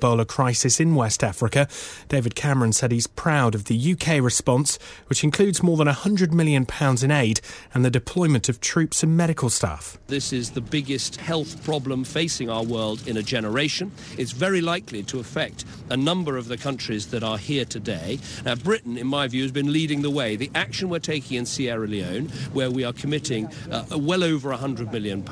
Ebola crisis in West Africa. David Cameron said he's proud of the UK response, which includes more than £100 million in aid and the deployment of troops and medical staff. This is the biggest health problem facing our world in a generation. It's very likely to affect a number of the countries that are here today. Now, Britain, in my view, has been leading the way. The action we're taking in Sierra Leone, where we are committing well over £100 million,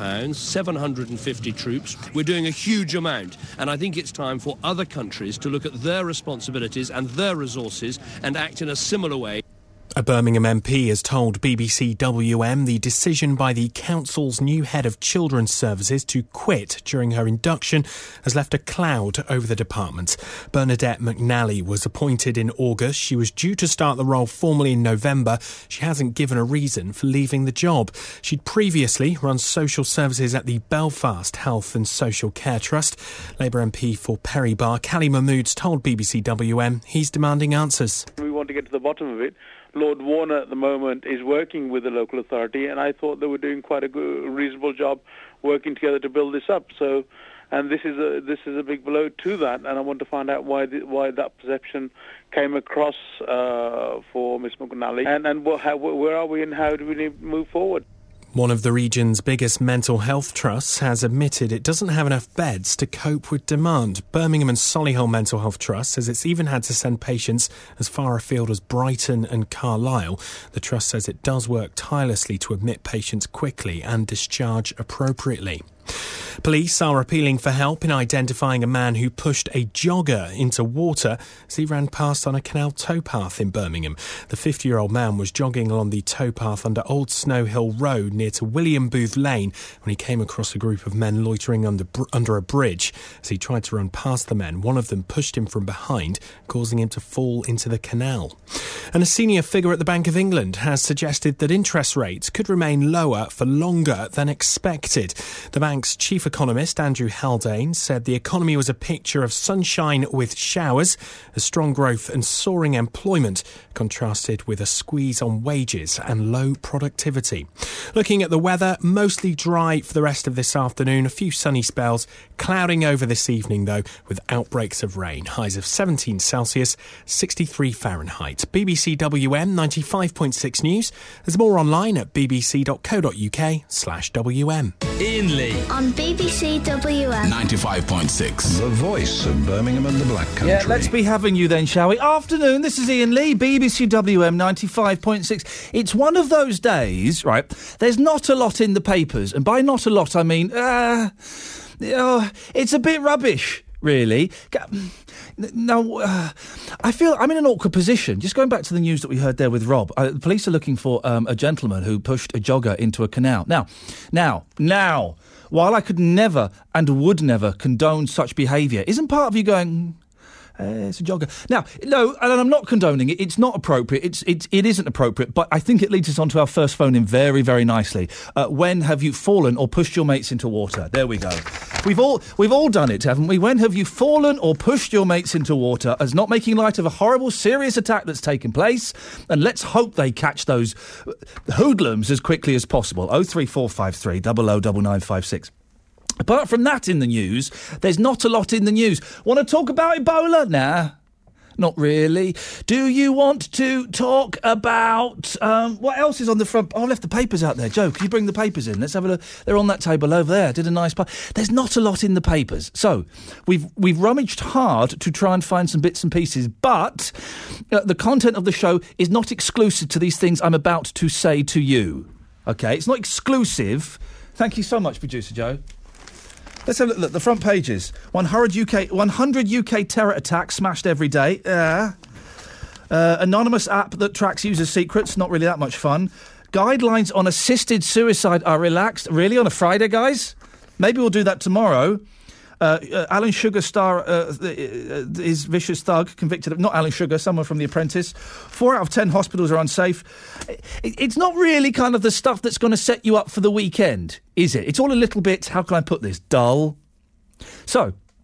750 troops, we're doing a huge amount. And I think it's time for other countries to look at their responsibilities and their resources and act in a similar way. A Birmingham MP has told BBC WM the decision by the council's new head of children's services to quit during her induction has left a cloud over the department. Bernadette McNally was appointed in August. She was due to start the role formally in November. She hasn't given a reason for leaving the job. She'd previously run social services at the Belfast Health and Social Care Trust. Labour MP for Perry Barr, Cally Mahmood's told BBC WM he's demanding answers. We want to get to the bottom of it. Lord Warner at the moment is working with the local authority, and I thought they were doing quite a good, reasonable job working together to build this up. So, and this is a big blow to that, and I want to find out why that perception came across for Miss McNally, and where are we and how do we move forward. One of the region's biggest mental health trusts has admitted it doesn't have enough beds to cope with demand. Birmingham and Solihull Mental Health Trust says it's even had to send patients as far afield as Brighton and Carlisle. The trust says it does work tirelessly to admit patients quickly and discharge appropriately. Police are appealing for help in identifying a man who pushed a jogger into water as he ran past on a canal towpath in Birmingham. The 50-year-old man was jogging along the towpath under Old Snow Hill Road near to William Booth Lane when he came across a group of men loitering under a bridge. As he tried to run past the men, one of them pushed him from behind, causing him to fall into the canal. And a senior figure at the Bank of England has suggested that interest rates could remain lower for longer than expected. The bank's chief economist, Andrew Haldane, said the economy was a picture of sunshine with showers, as strong growth and soaring employment contrasted with a squeeze on wages and low productivity. Looking at the weather, mostly dry for the rest of this afternoon, a few sunny spells, clouding over this evening though, with outbreaks of rain. Highs of 17 Celsius, 63 Fahrenheit. BBC WM 95.6 News. There's more online at bbc.co.uk/WM. Ian Lee on BBC WM 95.6, the voice of Birmingham and the Black Country. Yeah, let's be having you then, shall we? Afternoon, this is Ian Lee, BBC WM 95.6. It's one of those days, right, there's not a lot in the papers, and by not a lot I mean, it's a bit rubbish, really. Now, I feel I'm in an awkward position. Just going back to the news that we heard there with Rob, the police are looking for a gentleman who pushed a jogger into a canal. Now, while I could never and would never condone such behaviour, isn't part of you going, it's a jogger? Now, no, and I'm not condoning it. It's not appropriate. It isn't appropriate, but I think it leads us on to our first phone in very, very nicely. When have you fallen or pushed your mates into water? There we go. We've all done it, haven't we? When have you fallen or pushed your mates into water? As not making light of a horrible, serious attack that's taken place, and let's hope they catch those hoodlums as quickly as possible. 03453 009956. Apart from that in the news, there's not a lot in the news. Want to talk about Ebola? Nah, not really. Do you want to talk about... what else is on the front? Oh, I left the papers out there. Joe, can you bring the papers in? Let's have a look. They're on that table over there. Did a nice part. There's not a lot in the papers. So, we've rummaged hard to try and find some bits and pieces, but the content of the show is not exclusive to these things I'm about to say to you. OK? It's not exclusive. Thank you so much, Producer Joe. Let's have a look. The front pages. 100 UK terror attacks smashed every day. Anonymous app that tracks users' secrets. Not really that much fun. Guidelines on assisted suicide are relaxed. Really? On a Friday, guys? Maybe we'll do that tomorrow. Alan Sugar star is vicious thug convicted of... Not Alan Sugar, someone from The Apprentice. 4 out of 10 hospitals are unsafe. It's not really kind of the stuff that's going to set you up for the weekend, is it? It's all a little bit, how can I put this, dull. So,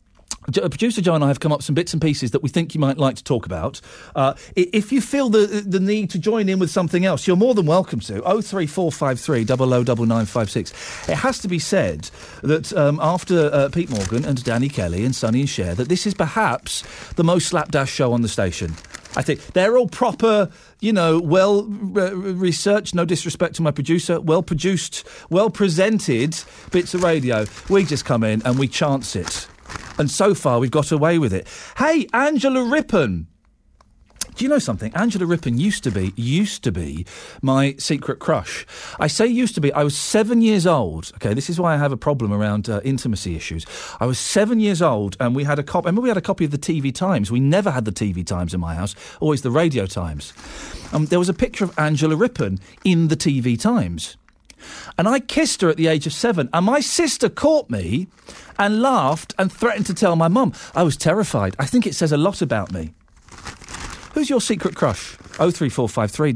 Producer Joe and I have come up with some bits and pieces that we think you might like to talk about. If you feel the need to join in with something else, you're more than welcome to. 03453 009956. It has to be said that after Pete Morgan and Danny Kelly and Sonny and Cher, that this is perhaps the most slapdash show on the station. I think they're all proper, well researched, no disrespect to my producer, well produced, well presented bits of radio. We just come in and we chance it. And so far, we've got away with it. Hey, Angela Rippon. Do you know something? Angela Rippon used to be my secret crush. I say used to be. I was 7 years old. Okay, this is why I have a problem around intimacy issues. I was 7 years old, and we had a copy. Remember, we had a copy of the TV Times. We never had the TV Times in my house. Always the Radio Times. There was a picture of Angela Rippon in the TV Times. And I kissed her at the age of 7, and my sister caught me and laughed and threatened to tell my mum. I was terrified. I think it says a lot about me. Who's your secret crush? 03453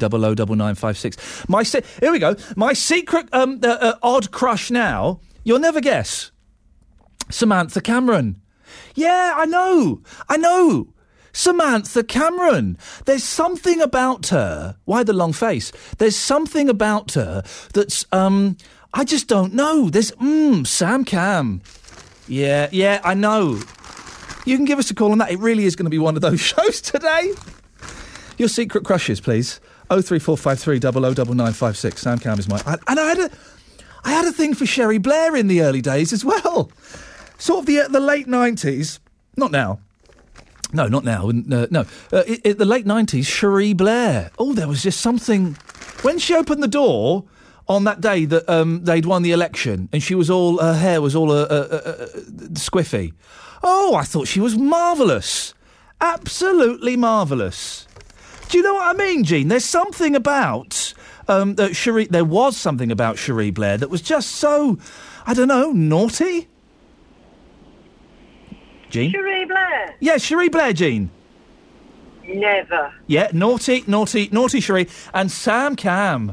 009956. Here we go. My secret odd crush now, you'll never guess. Samantha Cameron. Yeah, I know. Samantha Cameron. There's something about her. Why the long face? There's something about her that's, I just don't know. There's, Sam Cam. Yeah, I know. You can give us a call on that. It really is going to be one of those shows today. Your secret crushes, please. 03453 009956. Sam Cam is mine. And I had a thing for Sherry Blair in the early days as well. Sort of the late 90s. Not now. No, not now. In the late 90s, Cherie Blair. Oh, there was just something. When she opened the door on that day that they'd won the election, and her hair was all squiffy. Oh, I thought she was marvellous. Absolutely marvellous. Do you know what I mean, Jean? There's something about there was something about Cherie Blair that was just so, I don't know, naughty. Jean? Cherie Blair? Yeah, Cherie Blair, Jean. Never. Yeah, naughty Cherie. And Sam Cam.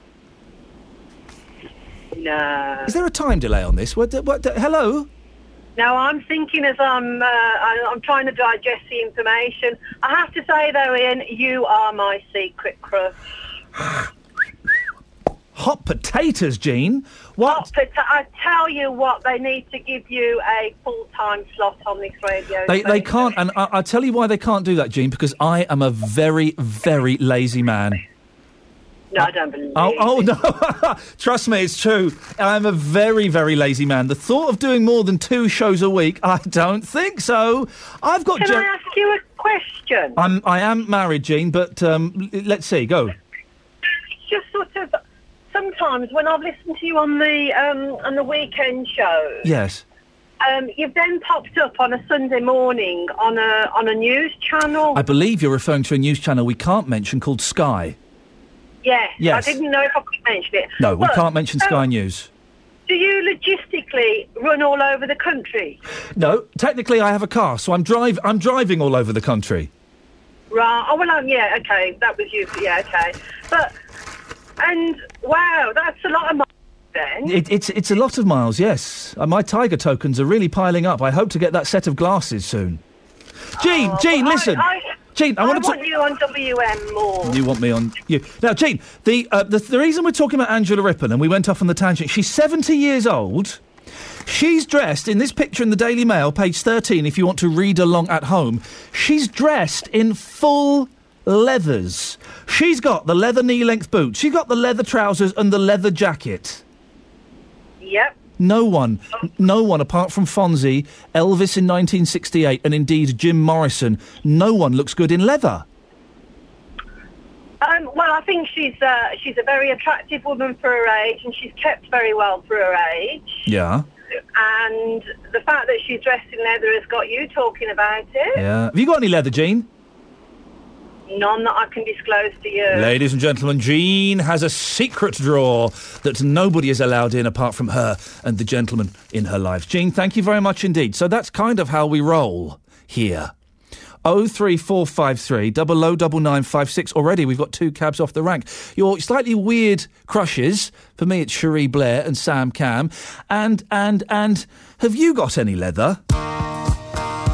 No. Is there a time delay on this? What, hello? No, I'm thinking as I'm trying to digest the information. I have to say, though, Ian, you are my secret crush. Hot potatoes, Jean. What? I tell you what, they need to give you a full-time slot on this radio. They can't, and I'll tell you why they can't do that, Jean, because I am a very, very lazy man. No, I don't believe Oh, no. Trust me, it's true. I'm a very, very lazy man. The thought of doing more than 2 shows a week, I don't think so. I've got... Can I ask you a question? I am married, Jean, but let's see, go. Just sort of... Sometimes when I've listened to you on the weekend shows... Yes. You've then popped up on a Sunday morning on a news channel. I believe you're referring to a news channel we can't mention called Sky. Yes. I didn't know if I could mention it. No, we can't mention Sky News. Do you logistically run all over the country? No, technically I have a car, so I'm driving all over the country. Right. Oh, well, yeah, okay. That was you. Yeah, okay. And, wow, that's a lot of miles then. It's a lot of miles, yes. My Tiger tokens are really piling up. I hope to get that set of glasses soon. Jean, listen. Jean, I want you on WM more. You want me on you. Now, Jean, the reason we're talking about Angela Rippon, and we went off on the tangent, she's 70 years old. She's dressed in this picture in the Daily Mail, page 13, if you want to read along at home. She's dressed in full leathers. She's got the leather knee-length boots. She's got the leather trousers and the leather jacket. Yep. No one apart from Fonzie, Elvis in 1968, and indeed Jim Morrison, no one looks good in leather. Well, I think she's a very attractive woman for her age, and she's kept very well for her age. Yeah. And the fact that she's dressed in leather has got you talking about it. Yeah. Have you got any leather, Jean? None that I can disclose to you. Ladies and gentlemen, Jean has a secret drawer that nobody is allowed in apart from her and the gentleman in her life. Jean, thank you very much indeed. So that's kind of how we roll here. 03453 009956. Already we've got 2 cabs off the rank. Your slightly weird crushes, for me it's Cherie Blair and Sam Cam. And have you got any leather?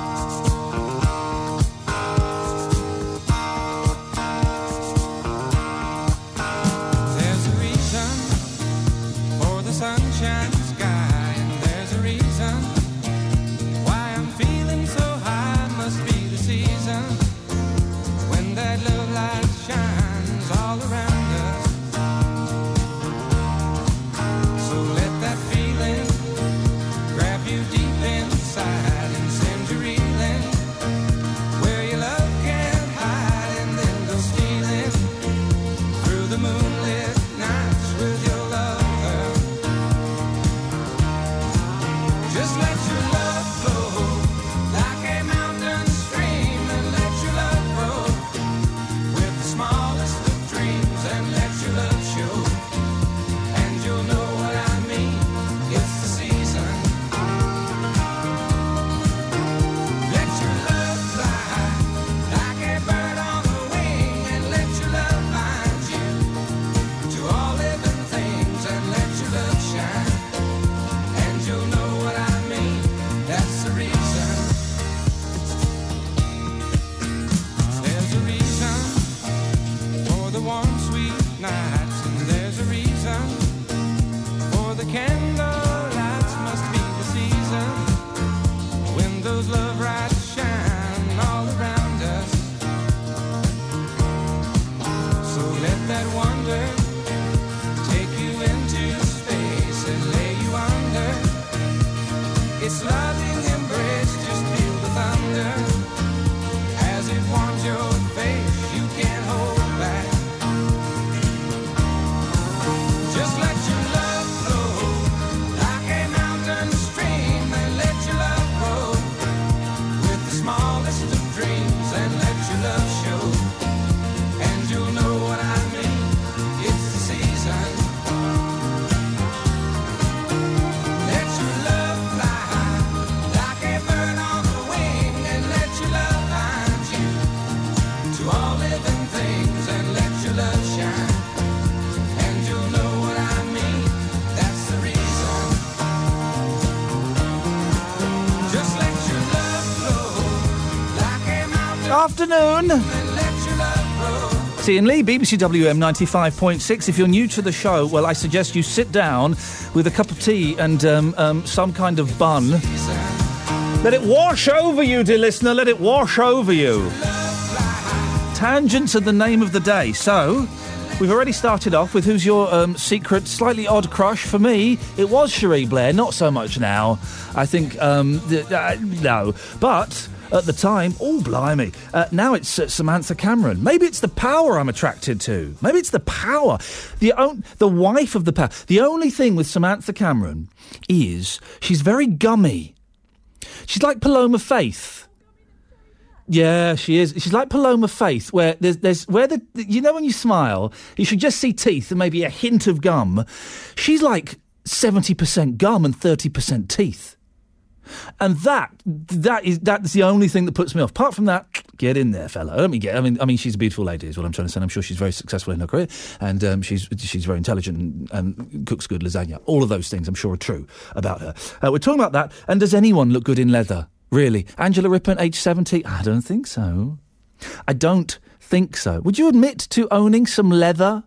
Afternoon. It's Ian Lee, BBC WM 95.6. If you're new to the show, well, I suggest you sit down with a cup of tea and some kind of bun. Let it wash over you, dear listener. Let it wash over you. Tangents are the name of the day. So, we've already started off with who's your secret, slightly odd crush. For me, it was Cherie Blair. Not so much now. I think, no. But at the time, oh, blimey. Now it's Samantha Cameron. Maybe it's the power I'm attracted to. Maybe it's the power. The wife of the power. The only thing with Samantha Cameron is she's very gummy. She's like Paloma Faith. Yeah, she is. She's like Paloma Faith, where there's where the you know when you smile, you should just see teeth and maybe a hint of gum. She's like 70% gum and 30% teeth, and that's the only thing that puts me off. Apart from that, get in there, fella. I mean, she's a beautiful lady, is what I'm trying to say. I'm sure she's very successful in her career, and she's very intelligent and cooks good lasagna. All of those things, I'm sure, are true about her. We're talking about that. And does anyone look good in leather? Really? Angela Rippon, age 70? I don't think so. I don't think so. Would you admit to owning some leather?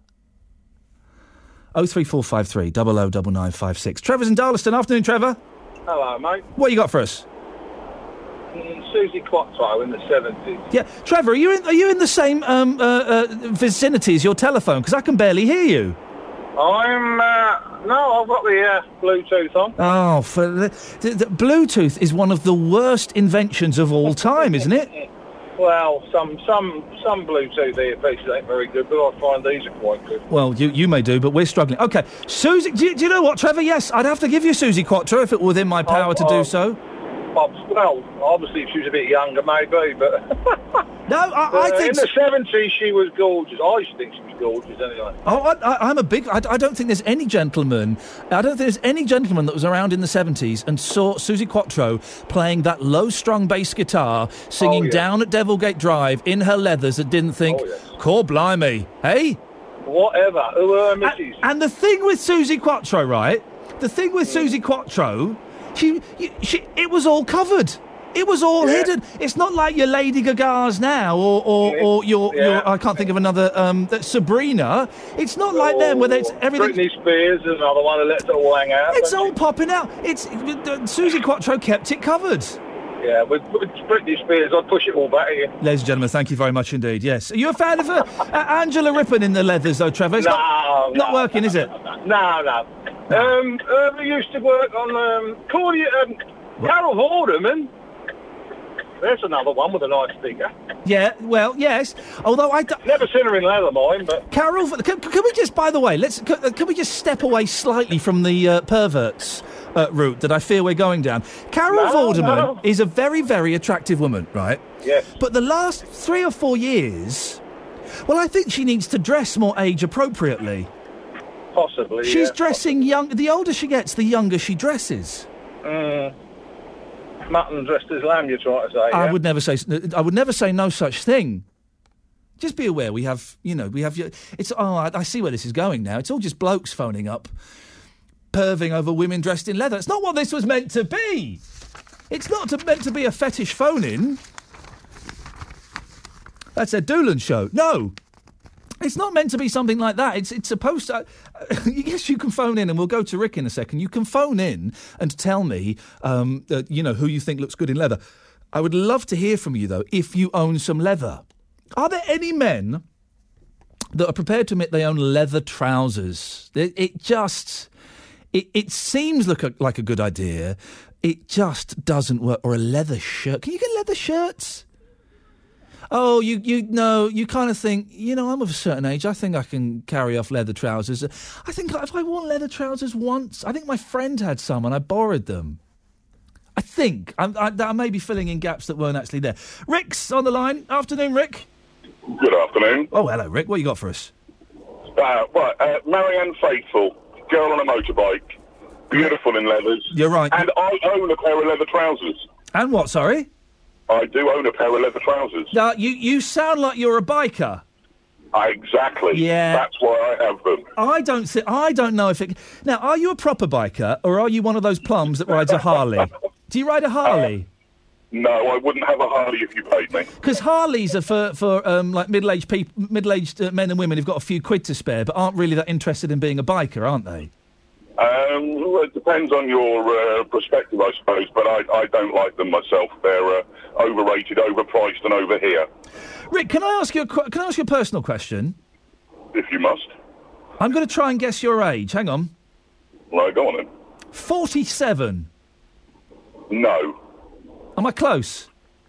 03453 009956. Trevor's in Darlaston. Afternoon, Trevor. Hello, mate. What you got for us? Susie Quatro in the 70s. Yeah. Trevor, are you in the same vicinity as your telephone? Because I can barely hear you. No, I've got the Bluetooth on. Oh, the Bluetooth is one of the worst inventions of all time, isn't it? Well, some Bluetooth earpieces ain't very good, but I find these are quite good. Well, you may do, but we're struggling. OK, Susie, do you know what, Trevor? Yes, I'd have to give you Susie Quatro if it were within my power to do so. Well, obviously, if she was a bit younger, maybe, but... No, I think... In the 70s, she was gorgeous. I used to think she was gorgeous, anyway. Oh, I'm a big... I don't think there's any gentleman... I don't think there's any gentleman that was around in the 70s and saw Susie Quatro playing that low-strung bass guitar, singing Down at Devilgate Drive in her leathers that didn't think, Core blimey, hey? Whatever. Who are her missus? And the thing with Susie Quatro, right? The thing with Susie Quatro... It was all covered. It was all hidden. It's not like your Lady Gagas now, or your I can't think of another Sabrina. It's not like them where it's everything. Britney Spears is another one who lets it all hang out. It's all popping out. Susie Quatro kept it covered. Yeah, with Britney Spears, I'd push it all back at you. Ladies and gentlemen, thank you very much indeed. Yes, are you a fan of Angela Rippon in the leathers, though, Trevor? It's not working, is it? No. We used to work on Carol Vorderman. There's another one with a nice figure. Yeah, well, yes. Although never seen her in leather, mine, but Carol. Can we just, by the way, can we just step away slightly from the perverts route that I fear we're going down? Carol Vorderman is a very, very attractive woman, right? Yes. But the last 3 or 4 years, well, I think she needs to dress more age appropriately. Possibly. She's dressing young. The older she gets, the younger she dresses. Mutton dressed as lamb, you're trying to say. I would never say no such thing. Just be aware we have. It's. Oh, I see where this is going now. It's all just blokes phoning up, perving over women dressed in leather. It's not what this was meant to be. It's not meant to be a fetish phone-in. That's a Doolan show. No. It's not meant to be something like that. It's supposed to... yes, you can phone in, and we'll go to Rick in a second. You can phone in and tell me, who you think looks good in leather. I would love to hear from you, though, if you own some leather. Are there any men that are prepared to admit they own leather trousers? It seems like a good idea. It just doesn't work. Or a leather shirt. Can you get leather shirts? Oh, you kind of think, I'm of a certain age. I think I can carry off leather trousers. I think if I worn leather trousers once, I think my friend had some and I borrowed them. I think. I may be filling in gaps that weren't actually there. Rick's on the line. Afternoon, Rick. Good afternoon. Oh, hello, Rick. What you got for us? Marianne Faithfull, girl on a motorbike, beautiful in leathers. You're right. And I own a pair of leather trousers. And what, sorry? I do own a pair of leather trousers. Now, you sound like you're a biker. Exactly. Yeah. That's why I have them. I don't know if it... Now, are you a proper biker, or are you one of those plums that rides a Harley? Do you ride a Harley? No, I wouldn't have a Harley if you paid me. Because Harleys are for like middle-aged men and women who've got a few quid to spare, but aren't really that interested in being a biker, aren't they? Well, it depends on your perspective, I suppose, but I don't like them myself. They're overrated, overpriced, and over here. Rick, can I ask you a personal question? If you must. I'm going to try and guess your age. Hang on. Right, go on then. 47. No. Am I close?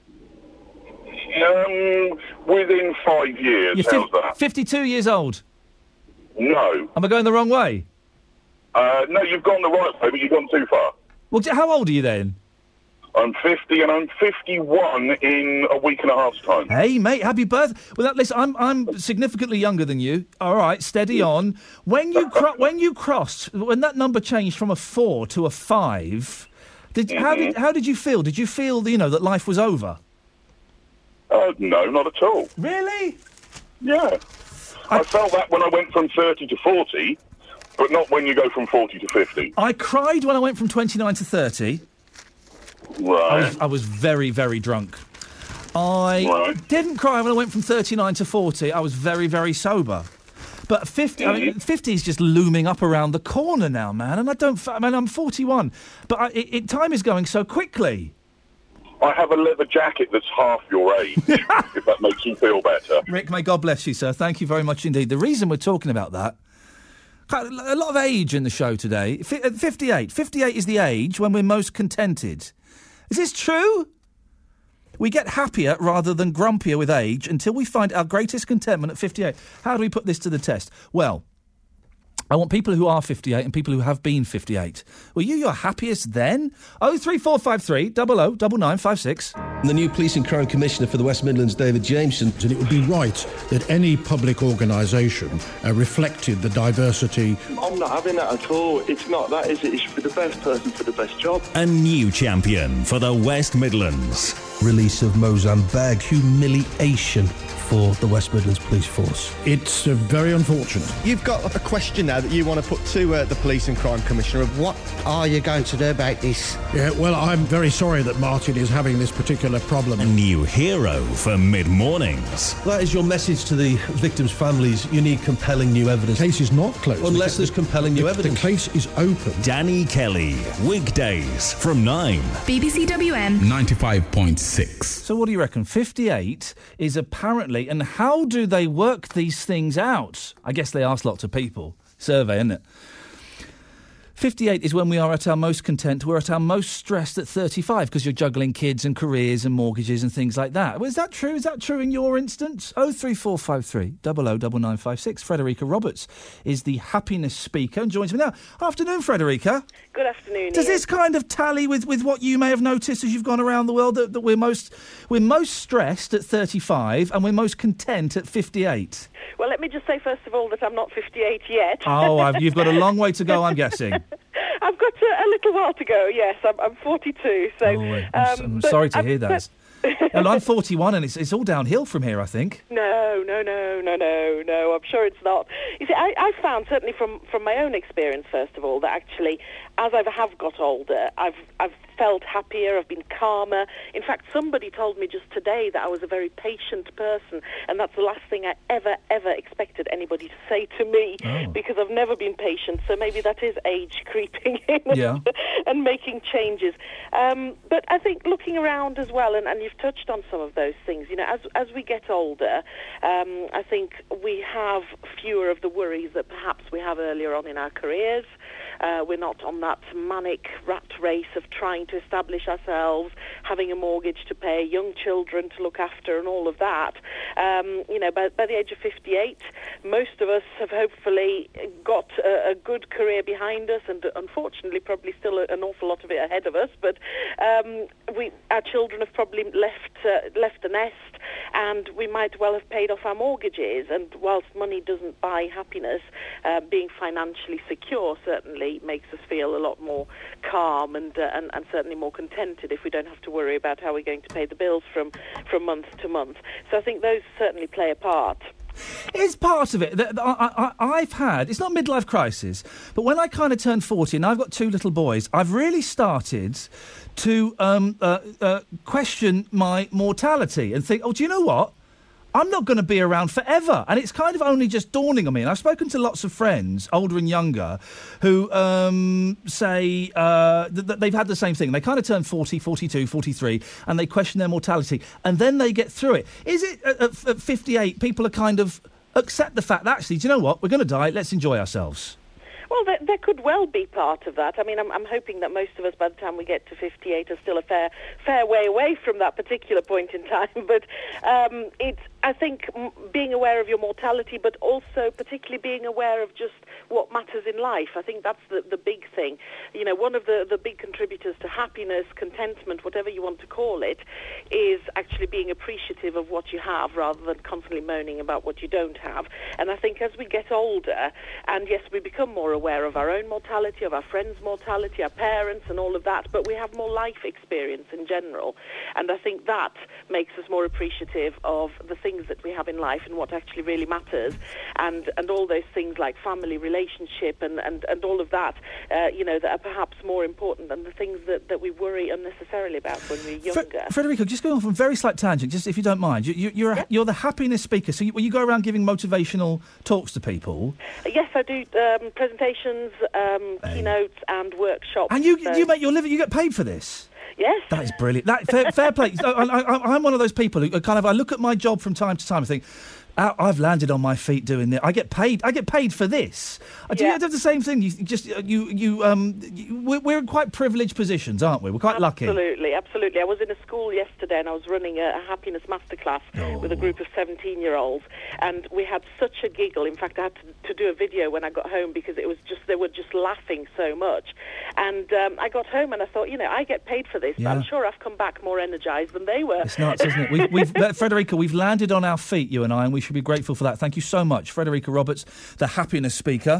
Within 5 years. How's that? 52 years old. No. Am I going the wrong way? No, you've gone the right way, but you've gone too far. Well, how old are you then? I'm 50 and I'm 51 in a week and a half's time. Hey, mate, happy birthday. Well, listen, I'm significantly younger than you. All right, steady on. When that number changed from a 4 to a 5, how did you feel? Did you feel, that life was over? No, not at all. Really? Yeah. I felt that when I went from 30 to 40, but not when you go from 40 to 50. I cried when I went from 29 to 30. Right. I was very, very drunk. I didn't cry when I went from 39 to 40. I was very, very sober. But 50, 50 is just looming up around the corner now, man. And I'm 41. But time is going so quickly. I have a leather jacket that's half your age, if that makes you feel better. Rick, may God bless you, sir. Thank you very much indeed. The reason we're talking about that, a lot of age in the show today. 58. 58 is the age when we're most contented. Is this true? We get happier rather than grumpier with age until we find our greatest contentment at 58. How do we put this to the test? Well, I want people who are 58 and people who have been 58. Were you your happiest then? 03453 00 9956. The new Police and Crime Commissioner for the West Midlands, David Jameson. And it would be right that any public organisation reflected the diversity. I'm not having that at all. It's not that, is it? It's for the best person for the best job. A new champion for the West Midlands. Release of Mozambique. Humiliation for the West Midlands Police Force. It's very unfortunate. You've got a question now that you want to put to the Police and Crime Commissioner of what are you going to do about this? Yeah, well, I'm very sorry that Martin is having this particular problem. A new hero for mid-mornings. That is your message to the victims' families. You need compelling new evidence. The case is not closed. Unless there's compelling new evidence. The case is open. Danny Kelly, weekdays from 9. BBC WM 95.6. So what do you reckon? 58 is apparently... And how do they work these things out? I guess they ask lots of people. Survey, isn't it? 58 is when we are at our most content. We're at our most stressed at 35 because you're juggling kids and careers and mortgages and things like that. Well, is that true? Is that true in your instance? 03453 00 9956. Frederica Roberts is the happiness speaker and joins me now. Afternoon, Frederica. Good afternoon. Does this kind of tally with what you may have noticed as you've gone around the world that we're most stressed at 35 and we're most content at 58? Well, let me just say first of all that I'm not 58 yet. Oh, you've got a long way to go, I'm guessing. I've got a little while to go, yes. I'm 42, so... I'm sorry to hear that. And I'm 41 and it's all downhill from here, I think. No. I'm sure it's not. You see, I've found, certainly from my own experience, first of all, that actually, as I have got older, I've felt happier, I've been calmer. In fact, somebody told me just today that I was a very patient person, and that's the last thing I ever expected anybody to say to me, because I've never been patient, so maybe that is age creeping in and making changes. But I think looking around as well, and you've touched on some of those things, as we get older, I think we have fewer of the worries that perhaps we have earlier on in our careers. We're not on that manic rat race of trying to establish ourselves, having a mortgage to pay, young children to look after, and all of that. By the age of 58, most of us have hopefully got a good career behind us, and unfortunately probably still an awful lot of it ahead of us. But our children have probably left the nest, and we might well have paid off our mortgages. And whilst money doesn't buy happiness, being financially secure certainly makes us feel a lot more calm and certainly more contented if we don't have to worry about how we're going to pay the bills from month to month. So I think those certainly play a part. It's part of it. I've had, it's not midlife crisis, but when I kind of turned 40 and I've got two little boys, I've really started to question my mortality and think, oh, do you know what? I'm not going to be around forever. And it's kind of only just dawning on me. And I've spoken to lots of friends, older and younger, who say that they've had the same thing. They kind of turn 40, 42, 43, and they question their mortality. And then they get through it. Is it at 58, people are kind of accept the fact that, actually, do you know what? We're going to die. Let's enjoy ourselves. Well, there could well be part of that. I mean, I'm hoping that most of us, by the time we get to 58, are still a fair way away from that particular point in time. But it's, I think, being aware of your mortality, but also particularly being aware of just what matters in life. I think that's the big thing. You know, one of the big contributors to happiness, contentment, whatever you want to call it, is actually being appreciative of what you have rather than constantly moaning about what you don't have. And I think as we get older, and yes, we become more aware of our own mortality, of our friends' mortality, our parents and all of that, but we have more life experience in general. And I think that makes us more appreciative of the things that we have in life and what actually really matters, and all those things like family, relationship and all of that, you know, that are perhaps more important than the things that we worry unnecessarily about when we're younger. Federico, just going off on a very slight tangent, just if you don't mind, you're the happiness speaker, so you go around giving motivational talks to people. Yes, I do presentations, keynotes and workshops. And you make your living, you get paid for this? Yes. That is brilliant. Fair play. I'm one of those people who kind of, I look at my job from time to time and think, I've landed on my feet doing this. I get paid for this. Do you do the same thing? We're in quite privileged positions, aren't we? We're quite lucky. Absolutely. I was in a school yesterday and I was running a happiness masterclass with a group of 17-year-olds, and we had such a giggle. In fact, I had to do a video when I got home because it was they were just laughing so much. And I got home and I thought, you know, I get paid for this, but I'm sure I've come back more energised than they were. It's nuts, isn't it? Frederica, we've landed on our feet, you and I, and we should be grateful for that. Thank you so much. Frederica Roberts, the happiness speaker.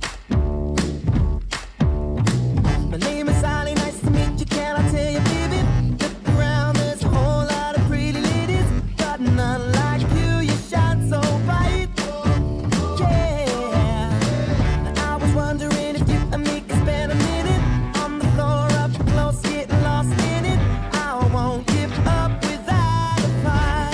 My name is Ali, nice to meet you, can I tell you, baby? Look around, there's a whole lot of pretty ladies, but none like you, you shine so bright. Yeah, I was wondering if you and me could spend a minute on the floor up close, getting lost in it. I won't give up without a fight.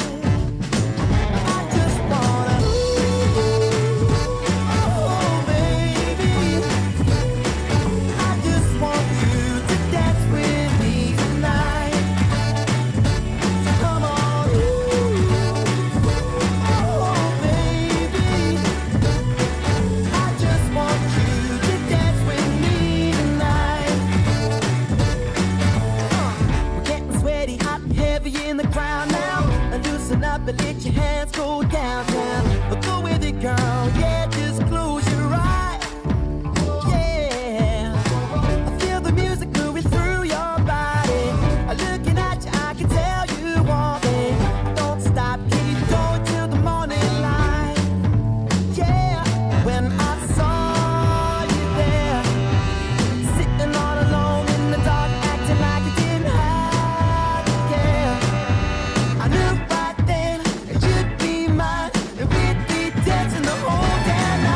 But let your hands go down, but go with it, girl. Yeah, just close your eyes. Yeah, I feel the music moving through your body. Looking at you, I can tell you want me. Don't stop, keep going till the morning light. Yeah, when I saw you there, sitting all alone in the dark, acting like you didn't have to care. I knew right then you'd be mine, and we'd be dancing the whole damn night.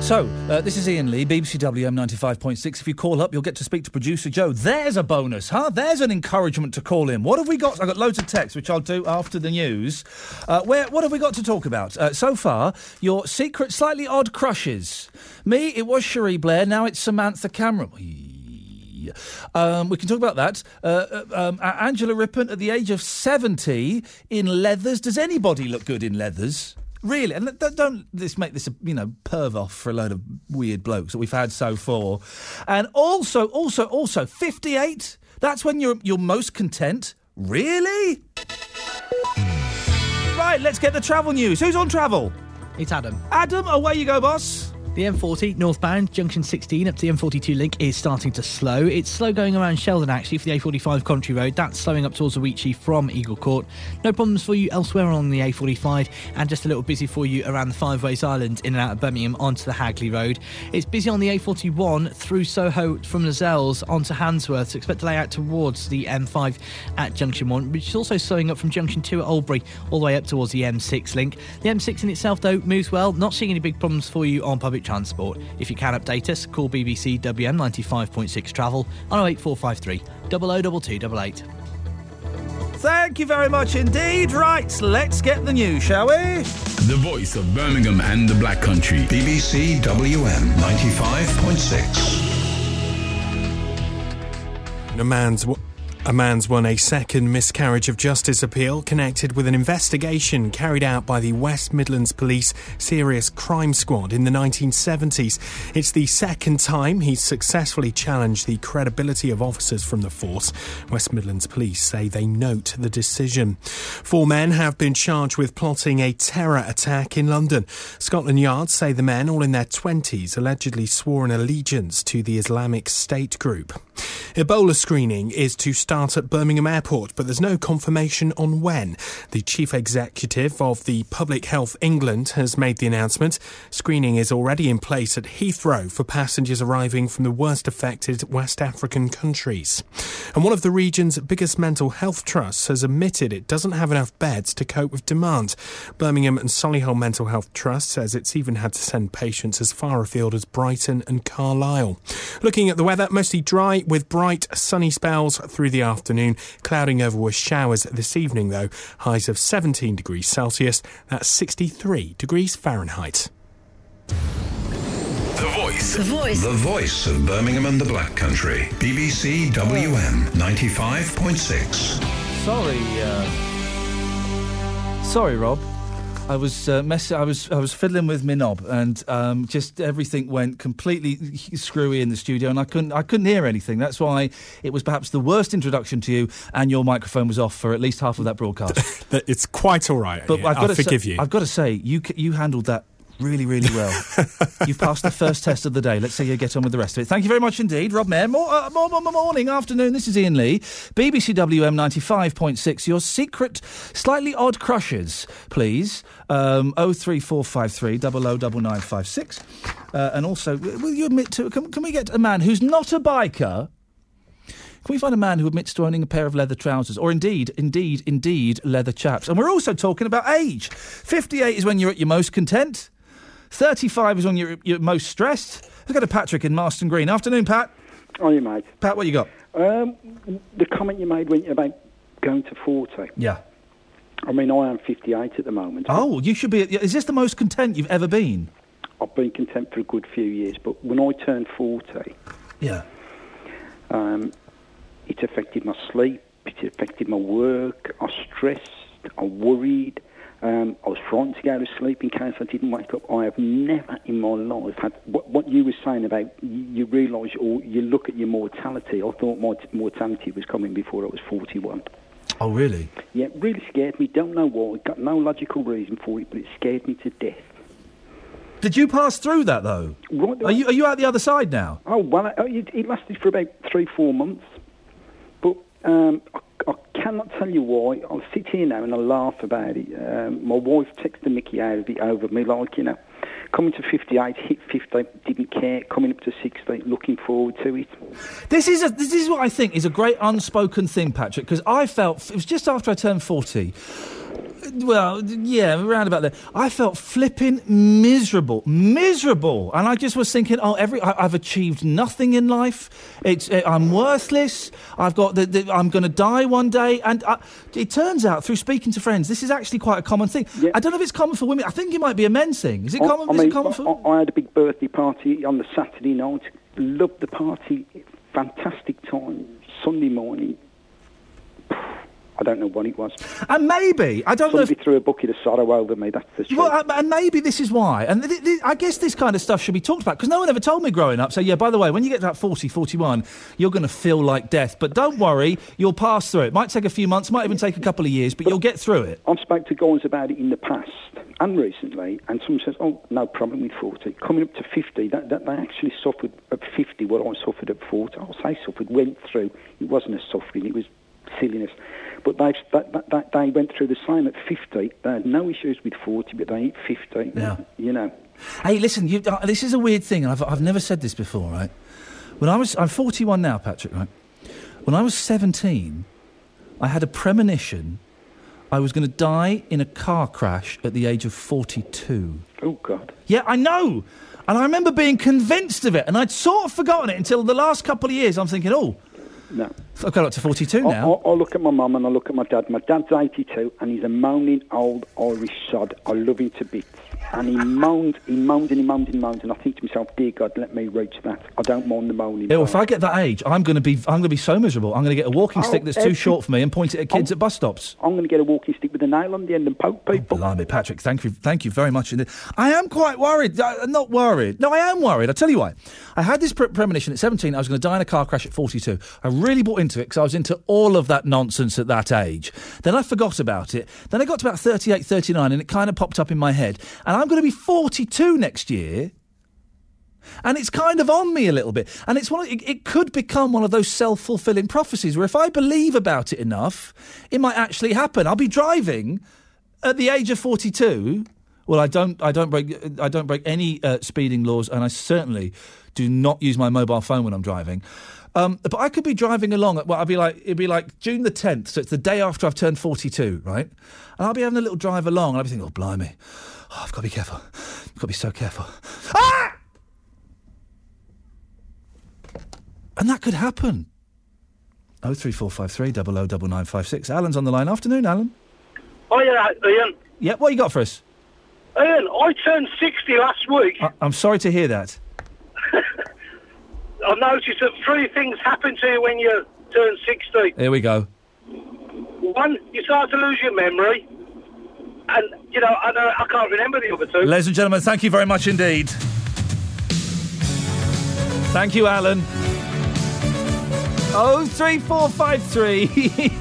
So, this is Ian Lee, BBC WM 95.6. If you call up, you'll get to speak to producer Joe. There's a bonus, huh? There's an encouragement to call in. What have we got? I've got loads of texts, which I'll do after the news. What have we got to talk about? So far, your secret, slightly odd crushes. Me, it was Cherie Blair. Now it's Samantha Cameron. We can talk about that. Angela Rippon, at the age of 70, in leathers. Does anybody look good in leathers? Really? And don't make this a, perv off for a load of weird blokes that we've had so far. And also, 58? That's when you're most content? Really? Right, let's get the travel news. Who's on travel? It's Adam. Adam, away you go, boss. The M40 northbound, junction 16 up to the M42 link is starting to slow. It's slow going around Sheldon, actually, for the A45 Coventry Road. That's slowing up towards the Weechie from Eagle Court. No problems for you elsewhere on the A45, and just a little busy for you around the Five Ways Island in and out of Birmingham onto the Hagley Road. It's busy on the A41 through Soho from Lascelles onto Handsworth. So expect to lay out towards the M5 at junction 1, which is also slowing up from junction 2 at Albury all the way up towards the M6 link. The M6 in itself, though, moves well. Not seeing any big problems for you on public transport. If you can update us, call BBC WM 95.6 Travel on 08453 002288. Thank you very much indeed. Right, let's get the news, shall we? The voice of Birmingham and the Black Country. BBC WM 95.6. A man's won a second miscarriage of justice appeal connected with an investigation carried out by the West Midlands Police Serious Crime Squad in the 1970s. It's the second time he's successfully challenged the credibility of officers from the force. West Midlands Police say they note the decision. 4 men have been charged with plotting a terror attack in London. Scotland Yard say the men, all in their 20s, allegedly swore an allegiance to the Islamic State group. Ebola screening is to start at Birmingham Airport, but there's no confirmation on when. The chief executive of the Public Health England has made the announcement. Screening is already in place at Heathrow for passengers arriving from the worst affected West African countries. And one of the region's biggest mental health trusts has admitted it doesn't have enough beds to cope with demand. Birmingham and Solihull Mental Health Trust says it's even had to send patients as far afield as Brighton and Carlisle. Looking at the weather, mostly dry with bright sunny spells through the afternoon, clouding over with showers this evening though. Highs of 17 degrees Celsius, that's 63 degrees Fahrenheit. The voice. The voice. The voice of Birmingham and the Black Country. BBC WM 95.6. Sorry, Rob. I was I was fiddling with my knob, and just everything went completely screwy in the studio, and I couldn't hear anything. That's why it was perhaps the worst introduction to you, and your microphone was off for at least half of that broadcast. It's quite all right. But I'll forgive you. I've got to say, you handled that really, really well. You've passed the first test of the day. Let's see you get on with the rest of it. Thank you very much indeed, Rob Mayer. Morning, afternoon. This is Ian Lee, BBC WM 95.6. Your secret, slightly odd crushes, please. 03453 009956. And also, will you admit to? Can we get a man who's not a biker? Can we find a man who admits to owning a pair of leather trousers? Or indeed, leather chaps? And we're also talking about age. 58 is when you're at your most content. 35 is when you're most stressed. Let's go to Patrick in Marston Green. Afternoon, Pat. How are you, mate? Pat, what you got? The comment you made about going to 40. Yeah. I mean, I am 58 at the moment. Oh, you should be... Is this the most content you've ever been? I've been content for a good few years, but when I turned 40... Yeah. It affected my sleep, it affected my work, I was stressed, I worried, I was frightened to go to sleep in case I didn't wake up. I have never in my life had... What you were saying about you realise or you look at your mortality, I thought my mortality was coming before I was 41. Oh, really? Yeah, it really scared me. Don't know why, got no logical reason for it, but it scared me to death. Did you pass through that, though? Right, are you out the other side now? Oh, well, it lasted for about 3-4 months. But I cannot tell you why. I'll sit here now and I laugh about it. My wife texted Mickey out of it over me, like, coming to 58, hit 50, didn't care. Coming up to 60, looking forward to it. This is what I think is a great unspoken thing, Patrick, because I felt, it was just after I turned 40, Well, yeah, around about there. I felt flipping miserable, and I just was thinking, I've achieved nothing in life. I'm worthless. I'm going to die one day, and it turns out through speaking to friends, this is actually quite a common thing. Yeah. I don't know if it's common for women. I think it might be a men's thing. Is it common? I had a big birthday party on the Saturday night. Loved the party. Fantastic time. Sunday morning. I don't know what it was. And maybe, I don't know if... Somebody threw a bucket of sorrow over me, that's the truth. Well, and maybe this is why. And I guess this kind of stuff should be talked about, because no one ever told me growing up, so yeah, by the way, when you get to that 40, 41, you're going to feel like death. But don't worry, you'll pass through it. Might take a few months, might even take a couple of years, but you'll get through it. I've spoken to guys about it in the past and recently, and someone says, no problem with 40. Coming up to 50, that they actually suffered at 50 what I suffered at 40. I suffered, went through. It wasn't a suffering, it was silliness. But they went through the same at 50. They had no issues with 40, but they hit 50. Yeah. You know. Hey, listen, this is a weird thing, and I've never said this before, right? I'm 41 now, Patrick, right? When I was 17, I had a premonition I was going to die in a car crash at the age of 42. Oh, God. Yeah, I know. And I remember being convinced of it, and I'd sort of forgotten it until the last couple of years. I'm thinking, no. I've got up to 42 now. I look at my mum and I look at my dad. My dad's 82 and he's a moaning old Irish sod. I love him to bits. And he moaned and I think to myself, dear God, let me reach that. I don't mind the moaning. Yeah, well, if I get that age, I'm going to be so miserable. I'm going to get a walking stick that's too short for me and point it at kids at bus stops. I'm going to get a walking stick with a nail on the end and poke people. Blimey, Patrick, thank you very much indeed. I am quite worried. Not worried. No, I am worried. I'll tell you why. I had this premonition at 17. I was going to die in a car crash at 42. I really bought into it because I was into all of that nonsense at that age. Then I forgot about it. Then I got to about 38, 39 and it kind of popped up in my head. And I'm going to be 42 next year. And it's kind of on me a little bit. And it could become one of those self-fulfilling prophecies where if I believe about it enough, it might actually happen. I'll be driving at the age of 42. Well, I don't break any speeding laws, and I certainly do not use my mobile phone when I'm driving. But I could be driving along at, it'd be like June the 10th, so it's the day after I've turned 42, right? And I'll be having a little drive along, and I'll be thinking, blimey, I've got to be careful. I've got to be so careful. Ah! And that could happen. 03453 009956. Alan's on the line. Afternoon, Alan. Hiya, Ian. Yeah, what you got for us? Ian, I turned 60 last week. I'm sorry to hear that. I've noticed that 3 things happen to you when you turn 60. Here we go. 1, you start to lose your memory. And, I can't remember the other 2. Ladies and gentlemen, thank you very much indeed. Thank you, Alan. 03453.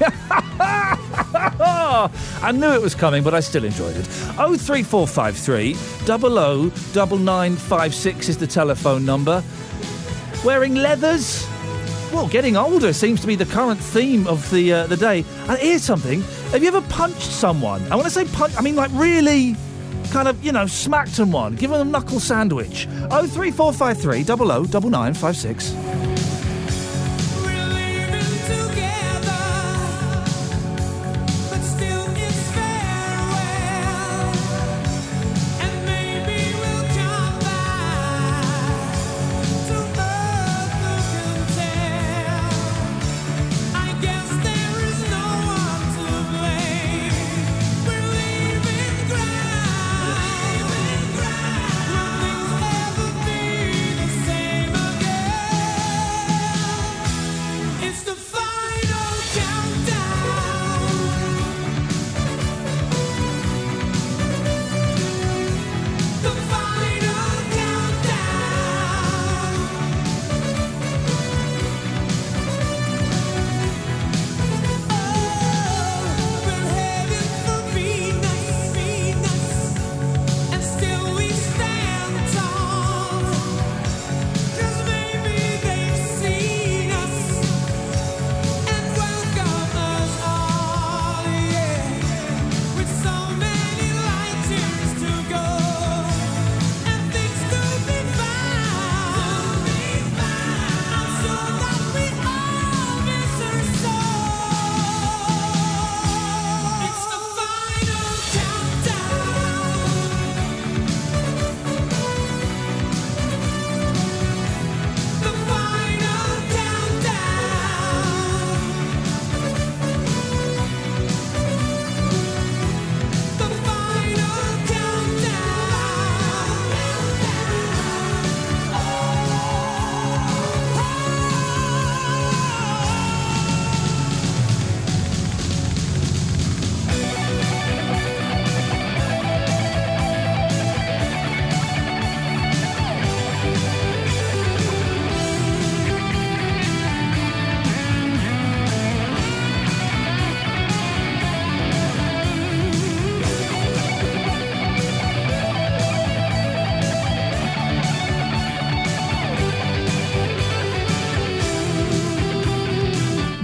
I knew it was coming, but I still enjoyed it. 03453 009956 is the telephone number. Wearing leathers? Well, getting older seems to be the current theme of the day. And here's something. Have you ever punched someone? I want to say punch, I mean like really kind of, smacked them one. Give them a knuckle sandwich. 03453 009956.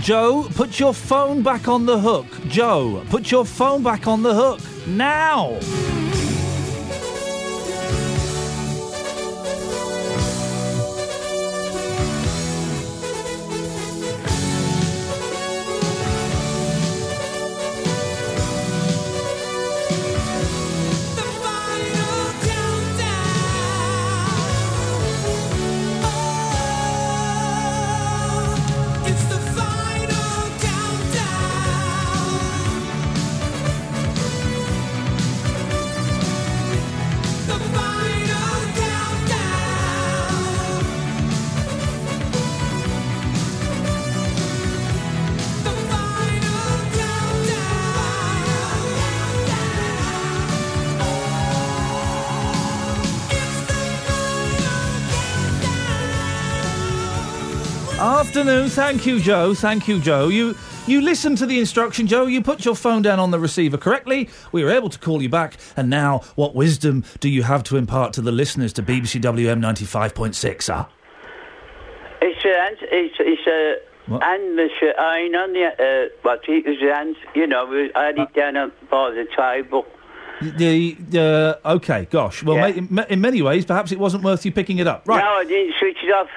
Joe, put your phone back on the hook. Joe, put your phone back on the hook. Now! Afternoon. Thank you, Joe. Thank you, Joe. You listened to the instruction, Joe. You put your phone down on the receiver correctly. We were able to call you back. And now, what wisdom do you have to impart to the listeners to BBC WM 95.6, sir? It's and the iron on the what it was hands. You know, I had it down by the table. Okay, gosh. Well, Yeah. in many ways, perhaps it wasn't worth you picking it up. Right. No, I didn't switch it off.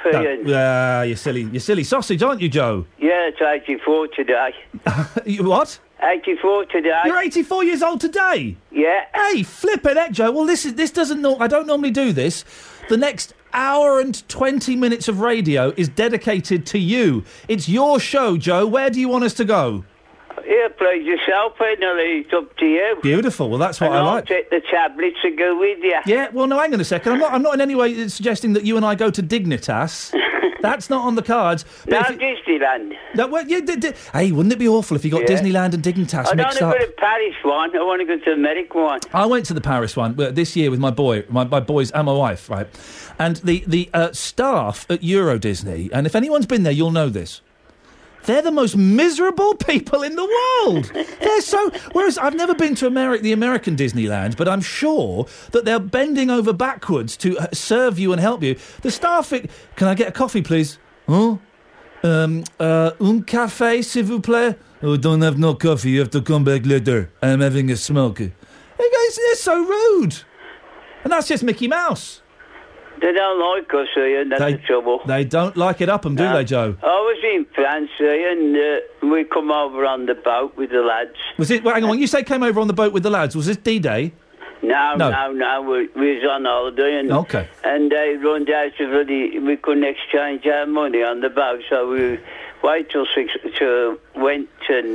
You silly sausage, aren't you, Joe? Yeah, it's 84 today. What? 84 today. You're 84 years old today? Yeah. Hey, flippin' heck, Joe. Well, this doesn't... I don't normally do this. The next hour and 20 minutes of radio is dedicated to you. It's your show, Joe. Where do you want us to go? Yeah, please yourself, finally. It's up to you. Beautiful. Well, that's what and I I'll like. take the tablets and go with you. Yeah, well, no, hang on a second. I'm not in any way suggesting that you and I go to Dignitas. That's not on the cards. No, Disneyland. No, well, hey, wouldn't it be awful if you got Yeah. Disneyland and Dignitas I don't mixed want up? to go to Paris one. I want to go to the American one. I went to the Paris one this year with my boys and my wife, right? And the staff at Euro Disney, and if anyone's been there, you'll know this. They're the most miserable people in the world. They're so... Whereas I've never been to the American Disneyland, but I'm sure that they're bending over backwards to serve you and help you. The staff... Can I get a coffee, please? Huh? Un café, s'il vous plaît? Oh, don't have no coffee. You have to come back later. I'm having a smoke. Hey guys, they're so rude. And that's just Mickey Mouse. They don't like us, Ian. That's the trouble. They don't like it up 'em, do they, Joe? I was in France, and we come over on the boat with the lads. Was it... Well, hang on, when you say came over on the boat with the lads, was this D-Day? No. We was on holiday, and and they run down we couldn't exchange our money on the boat, so we waited till 6 went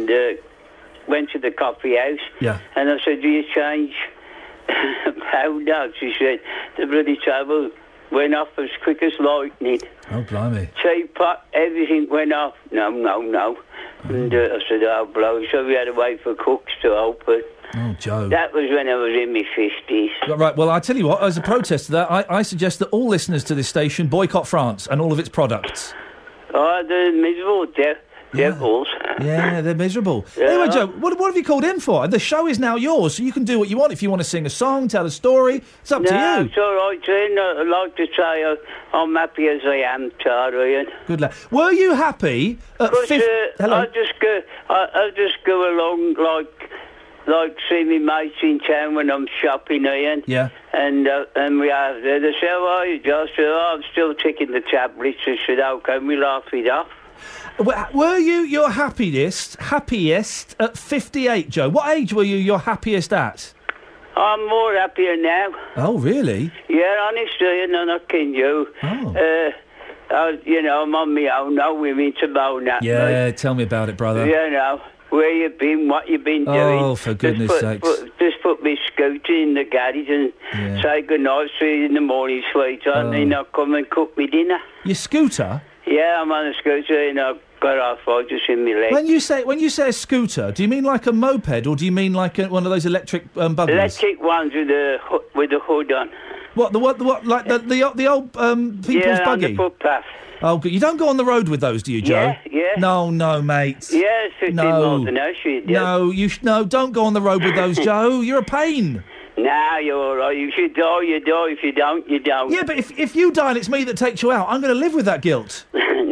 to the coffee house. Yeah. And I said, "Do you change pound notes?" She said, "The bloody table went off as quick as lightning. Oh, blimey. Teapot, everything went off. No. And I said, oh, blow. So we had to wait for cooks to open. Oh, Joe. That was when I was in my 50s. Right, well, I tell you what, as a protest to that, I suggest that all listeners to this station boycott France and all of its products. Oh, the miserable devils. Yeah, they're miserable. Yeah. Anyway, Joe, what have you called in for? The show is now yours, so you can do what you want. If you want to sing a song, tell a story, it's up to you. No, it's all right, Ian. I'd like to say I'm happy as I am, Ian. Good lad. Were you happy at Hello? I just go along like see me mates in town when I'm shopping, Ian. Yeah. And we have they say, how are you, Josh? I'm still taking the tablets. I said, okay, we laugh it off. Were you your happiest at 58, Joe? What age were you your happiest at? I'm more happier now. Oh, really? Yeah, honestly, and I'm not kidding you. Oh. I'm on my own now, women to moan at me. Yeah, tell me about it, brother. You know, where you been, what you been doing. Oh, for goodness sakes. Just put me scooter in the garage and say goodnight, see you in the morning, sweetheart, and then I'll come and cook me dinner. Your scooter? Yeah, I'm on a scooter and I've got arthritis in my leg. When you say a scooter, do you mean like a moped or do you mean like one of those electric buggies? Electric ones with the hood on. What like the old people's buggy? On the footpath. Oh, good. You don't go on the road with those, do you, Joe? Yeah. No, mate. Yeah, it's 15 miles an hour, No, don't go on the road with those, Joe. You're a pain. Nah, you're all right. If you die, you die. If you don't, you don't. Yeah, but if you die and it's me that takes you out, I'm going to live with that guilt. No,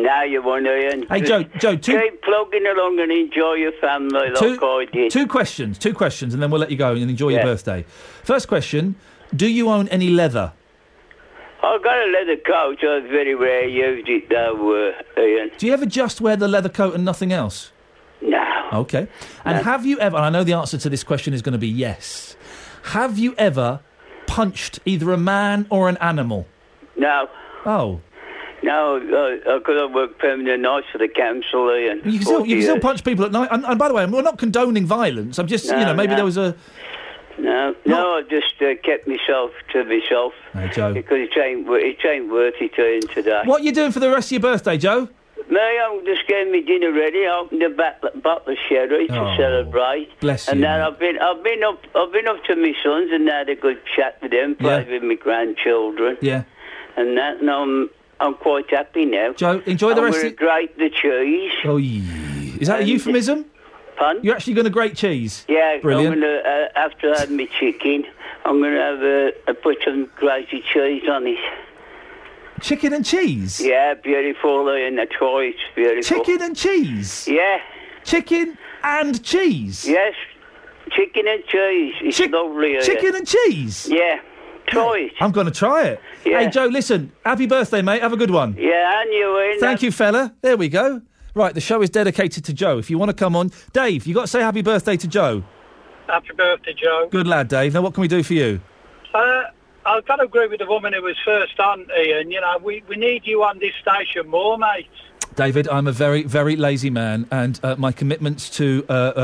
Now you won, Ian. Hey, Joe, keep plugging along and enjoy your family like I did. Two questions, and then we'll let you go and enjoy your birthday. First question, do you own any leather? I've got a leather coat. I've very rarely used it, though, Ian. Do you ever just wear the leather coat and nothing else? No. Okay. And have you ever, and I know the answer to this question is going to be yes, have you ever punched either a man or an animal? No. Oh. No, because I work permanent nights for the council, Ian. You can still punch people at night. And by the way, we're not condoning violence. I'm just, maybe there was a... No, I just kept myself to myself. Hey, Joe. Because it ain't worth it, Ian, today. What are you doing for the rest of your birthday, Joe? Me, I'm just getting my dinner ready. I opened a bottle of sherry to celebrate. Bless you. And then I've been up to my sons and had a good chat with them, played with my grandchildren. Yeah. And that, and I'm quite happy now. Joe, enjoy the rest. I'm going to grate the cheese. Oh, yeah. Is that a euphemism? Pardon? You're actually going to grate cheese? Yeah. Brilliant. I'm going to, after I had my chicken, I'm going to have put some grated cheese on it. Chicken and cheese? Yeah, beautiful, and that's why it's beautiful. Chicken and cheese? Yeah. Chicken and cheese? Yes, chicken and cheese. It's lovely. Chicken and cheese? Yeah. Try it. I'm going to try it. Yeah. Hey, Joe, listen, happy birthday, mate. Have a good one. Yeah, and you, Ian. Thank you, fella. There we go. Right, the show is dedicated to Joe. If you want to come on... Dave, you got to say happy birthday to Joe. Happy birthday, Joe. Good lad, Dave. Now, what can we do for you? I've got to agree with the woman who was first on, Ian. You know, we need you on this station more, mate. David, I'm a very, very lazy man, and my commitments to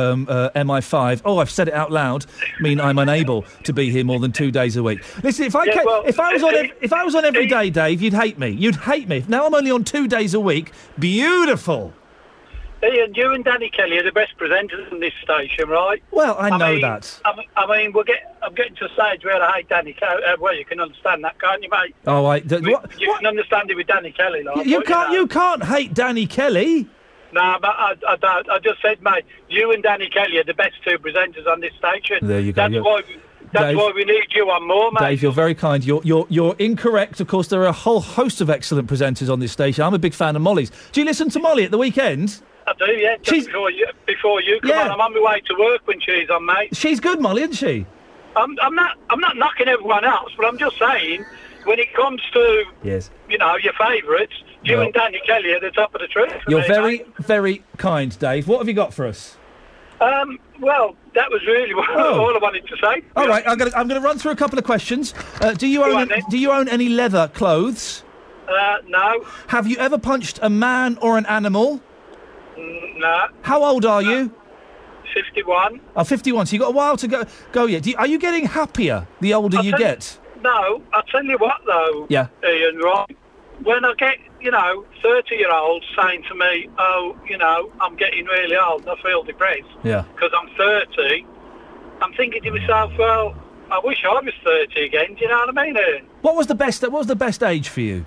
MI5, I've said it out loud, mean I'm unable to be here more than 2 days a week. Listen, if I was on every day, Dave, you'd hate me. You'd hate me. Now I'm only on 2 days a week. Beautiful. Ian, you and Danny Kelly are the best presenters on this station, right? Well, I know that. I mean, I'm getting to a stage where I hate Danny Kelly. Well, you can understand that, can't you, mate? Oh, you can understand it with Danny Kelly, like. You can't hate Danny Kelly. No, but I don't. I just said, mate, you and Danny Kelly are the best two presenters on this station. There you go. That's why we need you on more, mate. Dave, you're very kind. You're incorrect. Of course, there are a whole host of excellent presenters on this station. I'm a big fan of Molly's. Do you listen to Molly at the weekend? I do, yeah. Just before you come on, I'm on my way to work when she's on, mate. She's good, Molly, isn't she? I'm not knocking everyone else, but I'm just saying, when it comes to your favourites, you and Danny Kelly are the top of the tree. You're very, very kind, Dave. What have you got for us? Well, that was really all I wanted to say. All right, I'm going to run through a couple of questions. Do you own any leather clothes? No. Have you ever punched a man or an animal? No. How old are you? 51. Oh, 51. So you've got a while to go yet. Are you getting happier the older you get? No, I'll tell you what, though, Ian, right? When I get, 30-year-olds saying to me, I'm getting really old and I feel depressed because I'm 30, I'm thinking to myself, well, I wish I was 30 again, do you know what I mean, Ian? What was the best age for you?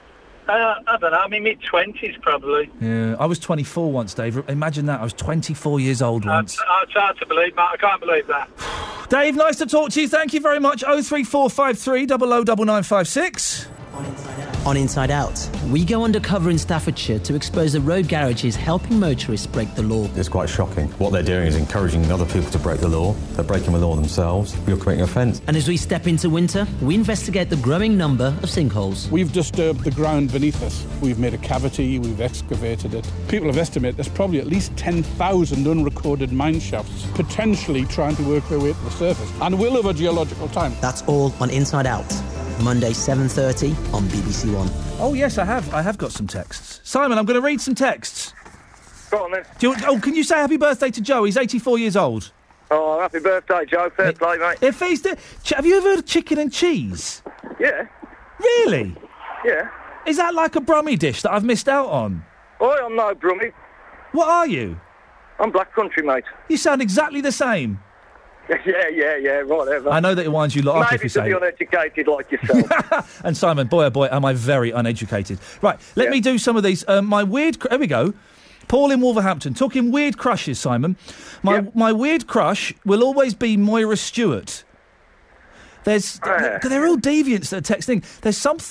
I don't know, I'm in mid-20s probably. Yeah, I was 24 once, Dave. Imagine that, I was 24 years old once. It's hard to believe, mate. I can't believe that. Dave, nice to talk to you. Thank you very much. 03453 009956. On Inside Out, we go undercover in Staffordshire to expose the road garages helping motorists break the law. It's quite shocking. What they're doing is encouraging other people to break the law. They're breaking the law themselves. You're committing an offence. And as we step into winter, we investigate the growing number of sinkholes. We've disturbed the ground beneath us. We've made a cavity, we've excavated it. People have estimated there's probably at least 10,000 unrecorded mine shafts potentially trying to work their way to the surface. And we'll have a geological time. That's all on Inside Out. Monday, 7:30 on BBC One. Oh, yes, I have got some texts. Simon, I'm going to read some texts. Go on, then. Can you say happy birthday to Joe? He's 84 years old. Oh, happy birthday, Joe. Fair play, mate. If he's have you ever heard of chicken and cheese? Yeah. Really? Yeah. Is that like a Brummie dish that I've missed out on? Oh, I'm no Brummie. What are you? I'm Black Country, mate. You sound exactly the same. Yeah, whatever. I know that it winds you lot up if you say maybe to be uneducated like yourself. And Simon, boy oh boy, am I very uneducated. Right, let me do some of these. My weird... Here we go. Paul in Wolverhampton. Talking weird crushes, Simon. My weird crush will always be Moira Stewart. They're all deviants that are texting. There's something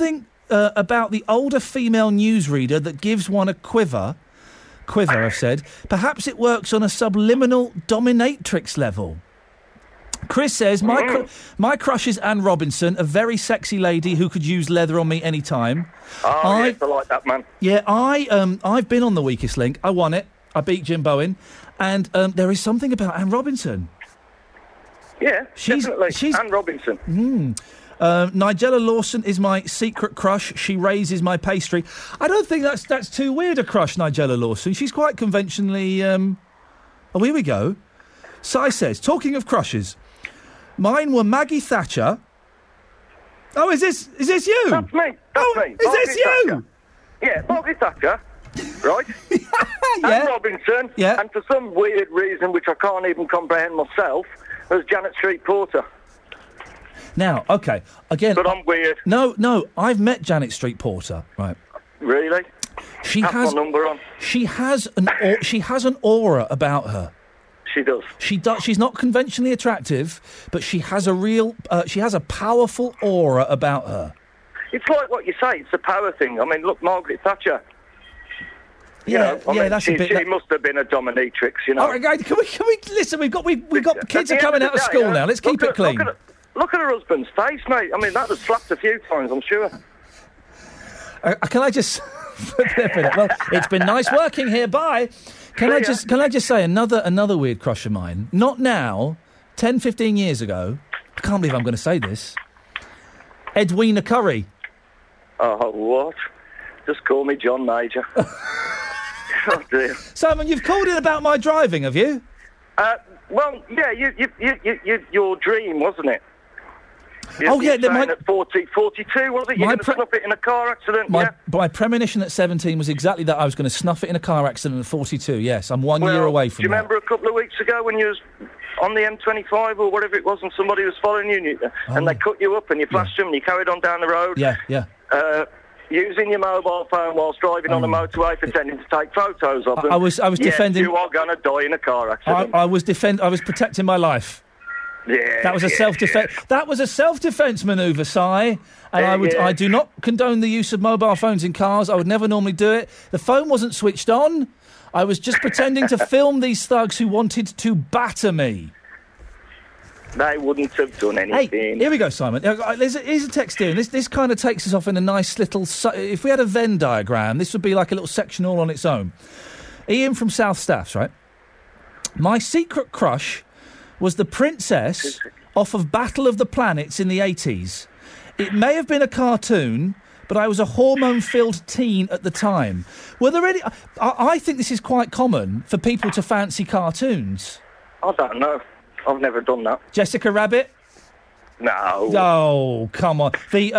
about the older female newsreader that gives one a quiver, I've said. Perhaps it works on a subliminal dominatrix level. Chris says, my crush is Anne Robinson, a very sexy lady who could use leather on me any time. Oh, yes, I like that, man. Yeah, I've been on The Weakest Link. I won it. I beat Jim Bowen. And there is something about Anne Robinson. Yeah, definitely. Anne Robinson. Nigella Lawson is my secret crush. She raises my pastry. I don't think that's too weird a crush, Nigella Lawson. She's quite conventionally... Oh, here we go. Si says, talking of crushes, mine were Maggie Thatcher. Oh, is this you? That's me. That's me. Is this you? Thatcher. Yeah, Margaret Thatcher, right? Yeah. Anne Robinson, yeah. And for some weird reason, which I can't even comprehend myself, was Janet Street Porter. Now, okay, again... But I'm weird. No, I've met Janet Street Porter, right. Really? She Pass has my number on. She has an aura about her. She does. She does. She's not conventionally attractive, but she has a powerful aura about her. It's like what you say. It's a power thing. I mean, look, Margaret Thatcher. That's a bit. She must have been a dominatrix, you know. All right, guys, can we listen? We've got kids are coming out of school now. Let's keep it clean. Look at her husband's face, mate. I mean, that was slapped a few times, I'm sure. Can I just? Well, it's been nice working here. Bye. Can I just say another weird crush of mine? Not now, 10, 15 years ago. I can't believe I'm going to say this. Edwina Curry. Oh, what? Just call me John Major. Oh, dear. Simon, you've called in about my driving, have you? Well, yeah, your dream, wasn't it? At 42, was it? You're going to snuff it in a car accident, My premonition at 17 was exactly that. I was going to snuff it in a car accident at 42, yes. I'm 1 year away from that. Do you remember a couple of weeks ago when you was on the M25 or whatever it was and somebody was following you and they cut you up and you flashed them and you carried on down the road? Yeah. Using your mobile phone whilst driving on the motorway, pretending to take photos of them. I was defending... Yes, you are going to die in a car accident. I was protecting my life. Yeah, that was a self-defense. Yeah. That was a self-defense manoeuvre, Si. And I do not condone the use of mobile phones in cars. I would never normally do it. The phone wasn't switched on. I was just pretending to film these thugs who wanted to batter me. They wouldn't have done anything. Hey, here we go, Simon. Here's a text here. This kind of takes us off in a nice little... If we had a Venn diagram, this would be like a little section all on its own. Ian from South Staffs, right? My secret crush was the princess off of Battle of the Planets in the 80s. It may have been a cartoon, but I was a hormone-filled teen at the time. Were there any... I think this is quite common for people to fancy cartoons. I don't know. I've never done that. Jessica Rabbit? No. Oh, come on. The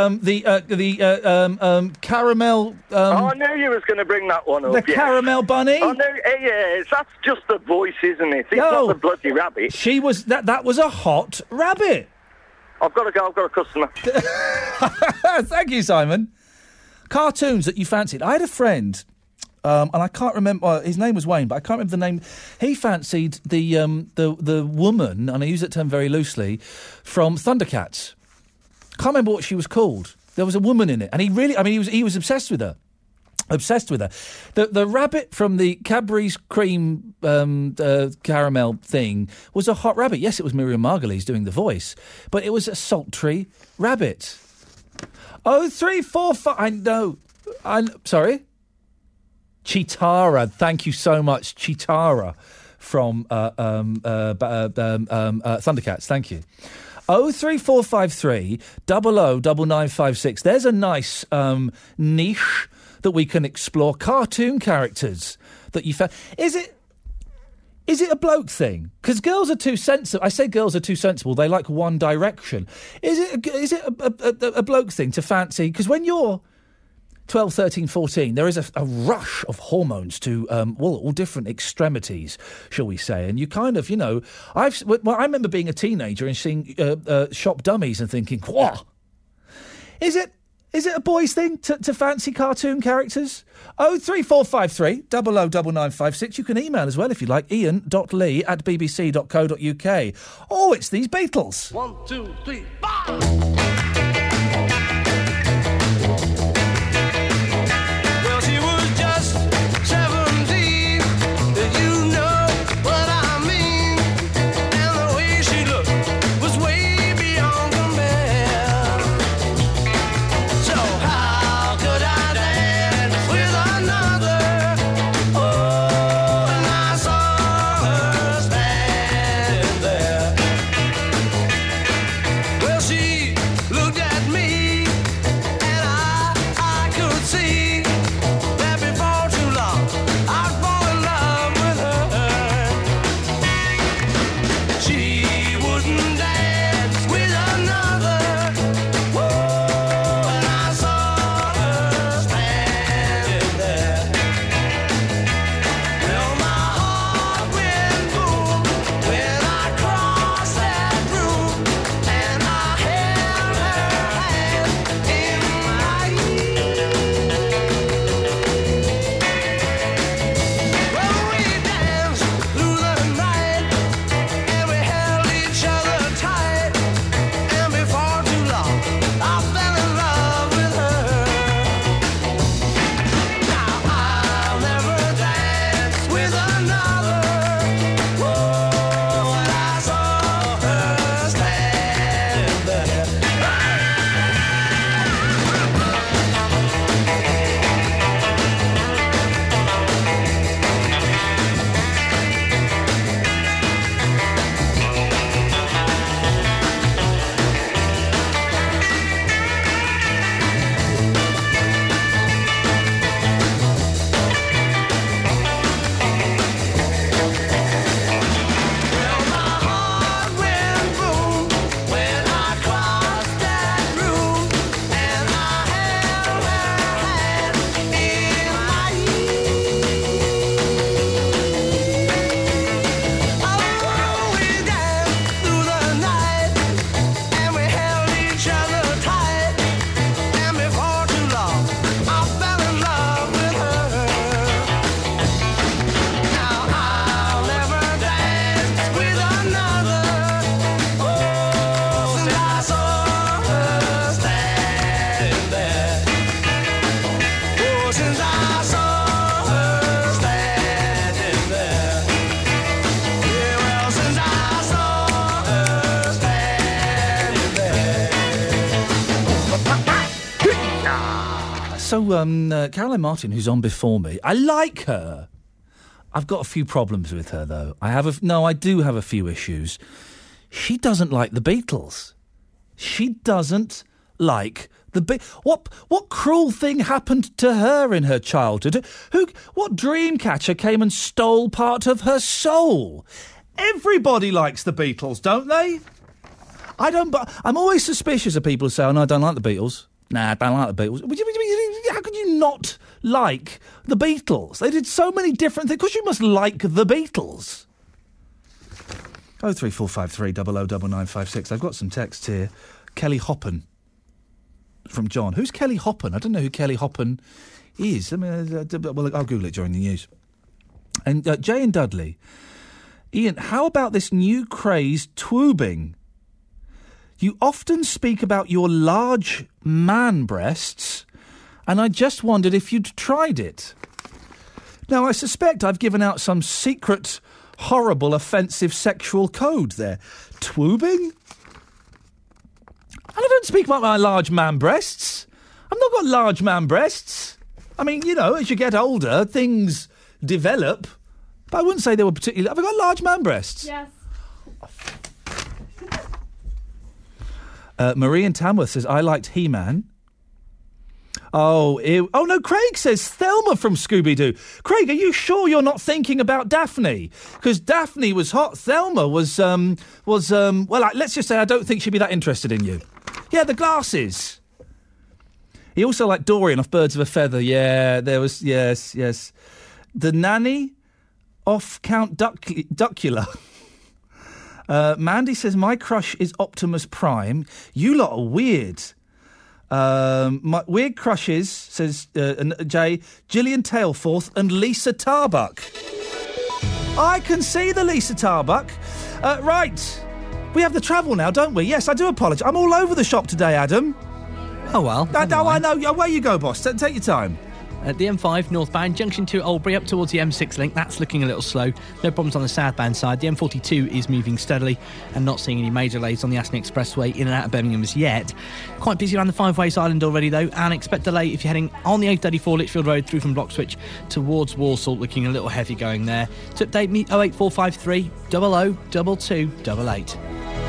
caramel... I knew you was going to bring that one up. The caramel bunny? I knew, yes, that's just the voice, isn't it? It's not the bloody rabbit. She was... That was a hot rabbit. I've got to go. I've got a customer. Thank you, Simon. Cartoons that you fancied. I had a friend... and I can't remember... his name was Wayne, but I can't remember the name. He fancied the woman, and I use that term very loosely, from Thundercats. Can't remember what she was called. There was a woman in it, and he was obsessed with her. Obsessed with her. The rabbit from the Cadbury's cream caramel thing was a hot rabbit. Yes, it was Miriam Margolyes doing the voice, but it was a sultry rabbit. 0345... I know... Sorry? Chitara, thank you so much, Chitara from Thundercats. Thank you. 03453 009956. There's a nice niche that we can explore. Cartoon characters that you found. Is it a bloke thing? Because girls are too sensible. I say girls are too sensible. They like One Direction. Is it a bloke thing to fancy? Because when you're 12, 13, 14, there is a rush of hormones to, all different extremities, shall we say. And you kind of, I remember being a teenager and seeing shop dummies and thinking, what? Is it a boys' thing to fancy cartoon characters? 03453 009956. You can email as well if you like, ian.lee@bbc.co.uk. Oh, it's these Beatles. 1, 2, 3, 4. Caroline Martin, who's on before me, I like her. I've got a few problems with her, though. I do have a few issues. She doesn't like the Beatles. She doesn't like the What cruel thing happened to her in her childhood? What dream catcher came and stole part of her soul? Everybody likes the Beatles, don't they? I'm always suspicious of people who say, "Oh no, I don't like the Beatles." Nah, I don't like the Beatles. How could you not like the Beatles? They did so many different things. Of course you must like the Beatles. 03453 009956. I've got some texts here. Kelly Hoppen from John. Who's Kelly Hoppen? I don't know who Kelly Hoppen is. I'll Google it during the news. And Jay and Dudley. Ian, how about this new craze, twoobing? You often speak about your large man breasts, and I just wondered if you'd tried it. Now, I suspect I've given out some secret, horrible, offensive sexual code there. Twoobing? And I don't speak about my large man breasts. I've not got large man breasts. I mean, you know, as you get older, things develop. But I wouldn't say they were particularly... Have I got large man breasts? Yes. Marie in Tamworth says, I liked He-Man. Oh no, Craig says Thelma from Scooby-Doo. Craig, are you sure you're not thinking about Daphne? Because Daphne was hot. Thelma was let's just say I don't think she'd be that interested in you. Yeah, the glasses. He also liked Dorian off Birds of a Feather. Yeah, there was, yes. The nanny off Count Duckula. Mandy says, my crush is Optimus Prime. You lot are weird. My weird crushes, says Jay, Gillian Tailforth and Lisa Tarbuck. I can see the Lisa Tarbuck. Right. We have the travel now, don't we? Yes, I do apologise. I'm all over the shop today, Adam. Oh, well. I know. Away you go, boss. Take your time. At the M5 northbound, junction to Albury up towards the M6 link, that's looking a little slow. No problems on the southbound side. The M42 is moving steadily and not seeing any major delays on the Aston Expressway in and out of Birmingham as yet. Quite busy around the Five Ways Island already though, and expect delay if you're heading on the A34 Lichfield Road through from Bloxwich towards Walsall, looking a little heavy going there. To update me, 08453 00 2288.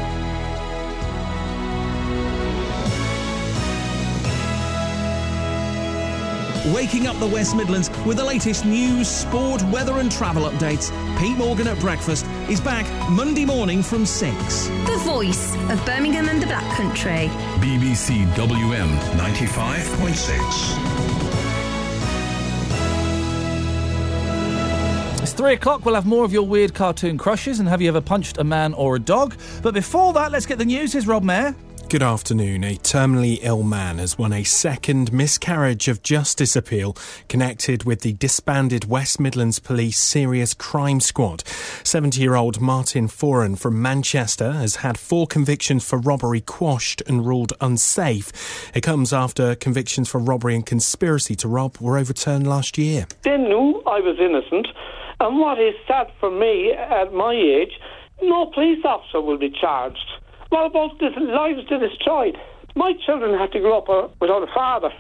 Waking up the West Midlands with the latest news, sport, weather and travel updates. Pete Morgan at Breakfast is back Monday morning from 6. The voice of Birmingham and the Black Country. BBC WM 95.6. It's 3 o'clock. We'll have more of your weird cartoon crushes and have you ever punched a man or a dog. But before that, let's get the news. Here's Rob Mayer. Good afternoon. A terminally ill man has won a second miscarriage of justice appeal connected with the disbanded West Midlands Police Serious Crime Squad. 70-year-old Martin Foran from Manchester has had 4 convictions for robbery quashed and ruled unsafe. It comes after convictions for robbery and conspiracy to rob were overturned last year. They knew I was innocent, and what is sad for me at my age, no police officer will be charged. What about the lives they destroyed? My children had to grow up without a father.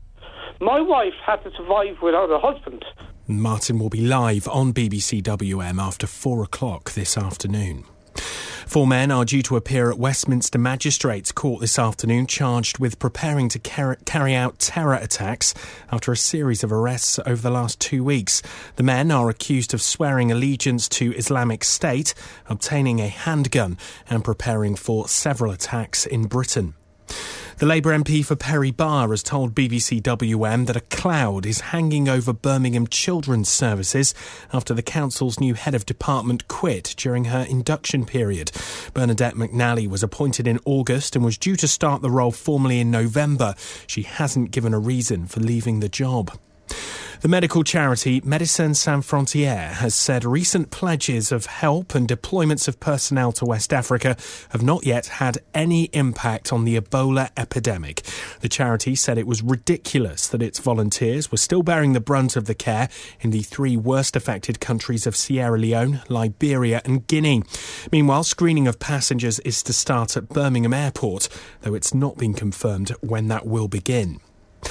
My wife had to survive without a husband. Martin will be live on BBC WM after 4 o'clock this afternoon. 4 men are due to appear at Westminster Magistrates Court this afternoon, charged with preparing to carry out terror attacks after a series of arrests over the last 2 weeks. The men are accused of swearing allegiance to Islamic State, obtaining a handgun and preparing for several attacks in Britain. The Labour MP for Perry Barr has told BBC WM that a cloud is hanging over Birmingham Children's Services after the council's new head of department quit during her induction period. Bernadette McNally was appointed in August and was due to start the role formally in November. She hasn't given a reason for leaving the job. The medical charity Médecins Sans Frontières has said recent pledges of help and deployments of personnel to West Africa have not yet had any impact on the Ebola epidemic. The charity said it was ridiculous that its volunteers were still bearing the brunt of the care in the 3 worst affected countries of Sierra Leone, Liberia and Guinea. Meanwhile, screening of passengers is to start at Birmingham Airport, though it's not been confirmed when that will begin.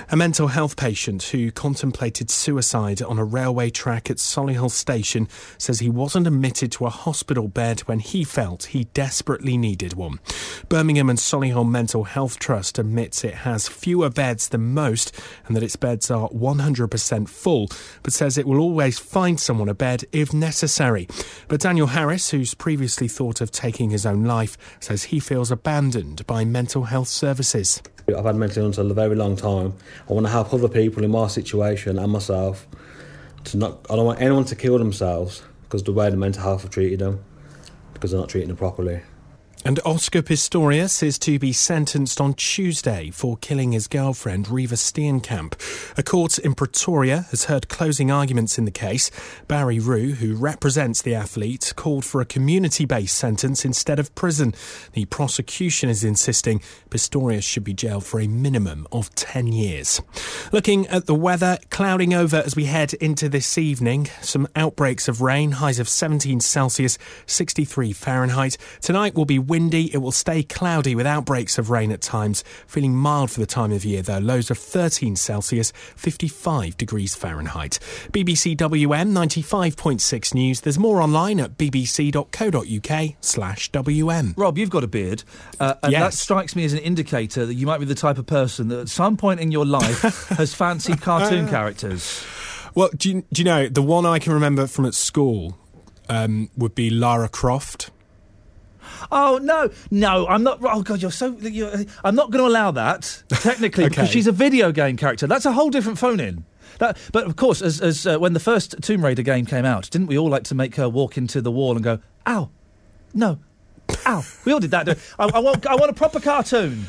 A mental health patient who contemplated suicide on a railway track at Solihull Station says he wasn't admitted to a hospital bed when he felt he desperately needed one. Birmingham and Solihull Mental Health Trust admits it has fewer beds than most and that its beds are 100% full, but says it will always find someone a bed if necessary. But Daniel Harris, who's previously thought of taking his own life, says he feels abandoned by mental health services. I've had mental illness a very long time. I want to help other people in my situation and myself. I don't want anyone to kill themselves because of the way the mental health have treated them, because they're not treating them properly. And Oscar Pistorius is to be sentenced on Tuesday for killing his girlfriend, Riva Steenkamp. A court in Pretoria has heard closing arguments in the case. Barry Rue, who represents the athlete, called for a community-based sentence instead of prison. The prosecution is insisting Pistorius should be jailed for a minimum of 10 years. Looking at the weather, clouding over as we head into this evening. Some outbreaks of rain, highs of 17 Celsius, 63 Fahrenheit. Tonight will be windy. It will stay cloudy with outbreaks of rain at times. Feeling mild for the time of year, though. Lows of 13 Celsius, 55 degrees Fahrenheit. BBC WM 95.6 News. There's more online at bbc.co.uk/WM. Rob, you've got a beard. And yes. That strikes me as an indicator that you might be the type of person that at some point in your life has fancied cartoon characters. Well, do you know, the one I can remember from at school would be Lara Croft. Oh, no, I'm not... Oh, God, I'm not going to allow that, technically, Okay. because she's a video game character. That's a whole different phone-in. But, of course, as when the first Tomb Raider game came out, didn't we all like to make her walk into the wall and go, ow, no, ow. We all did that. I want a proper cartoon.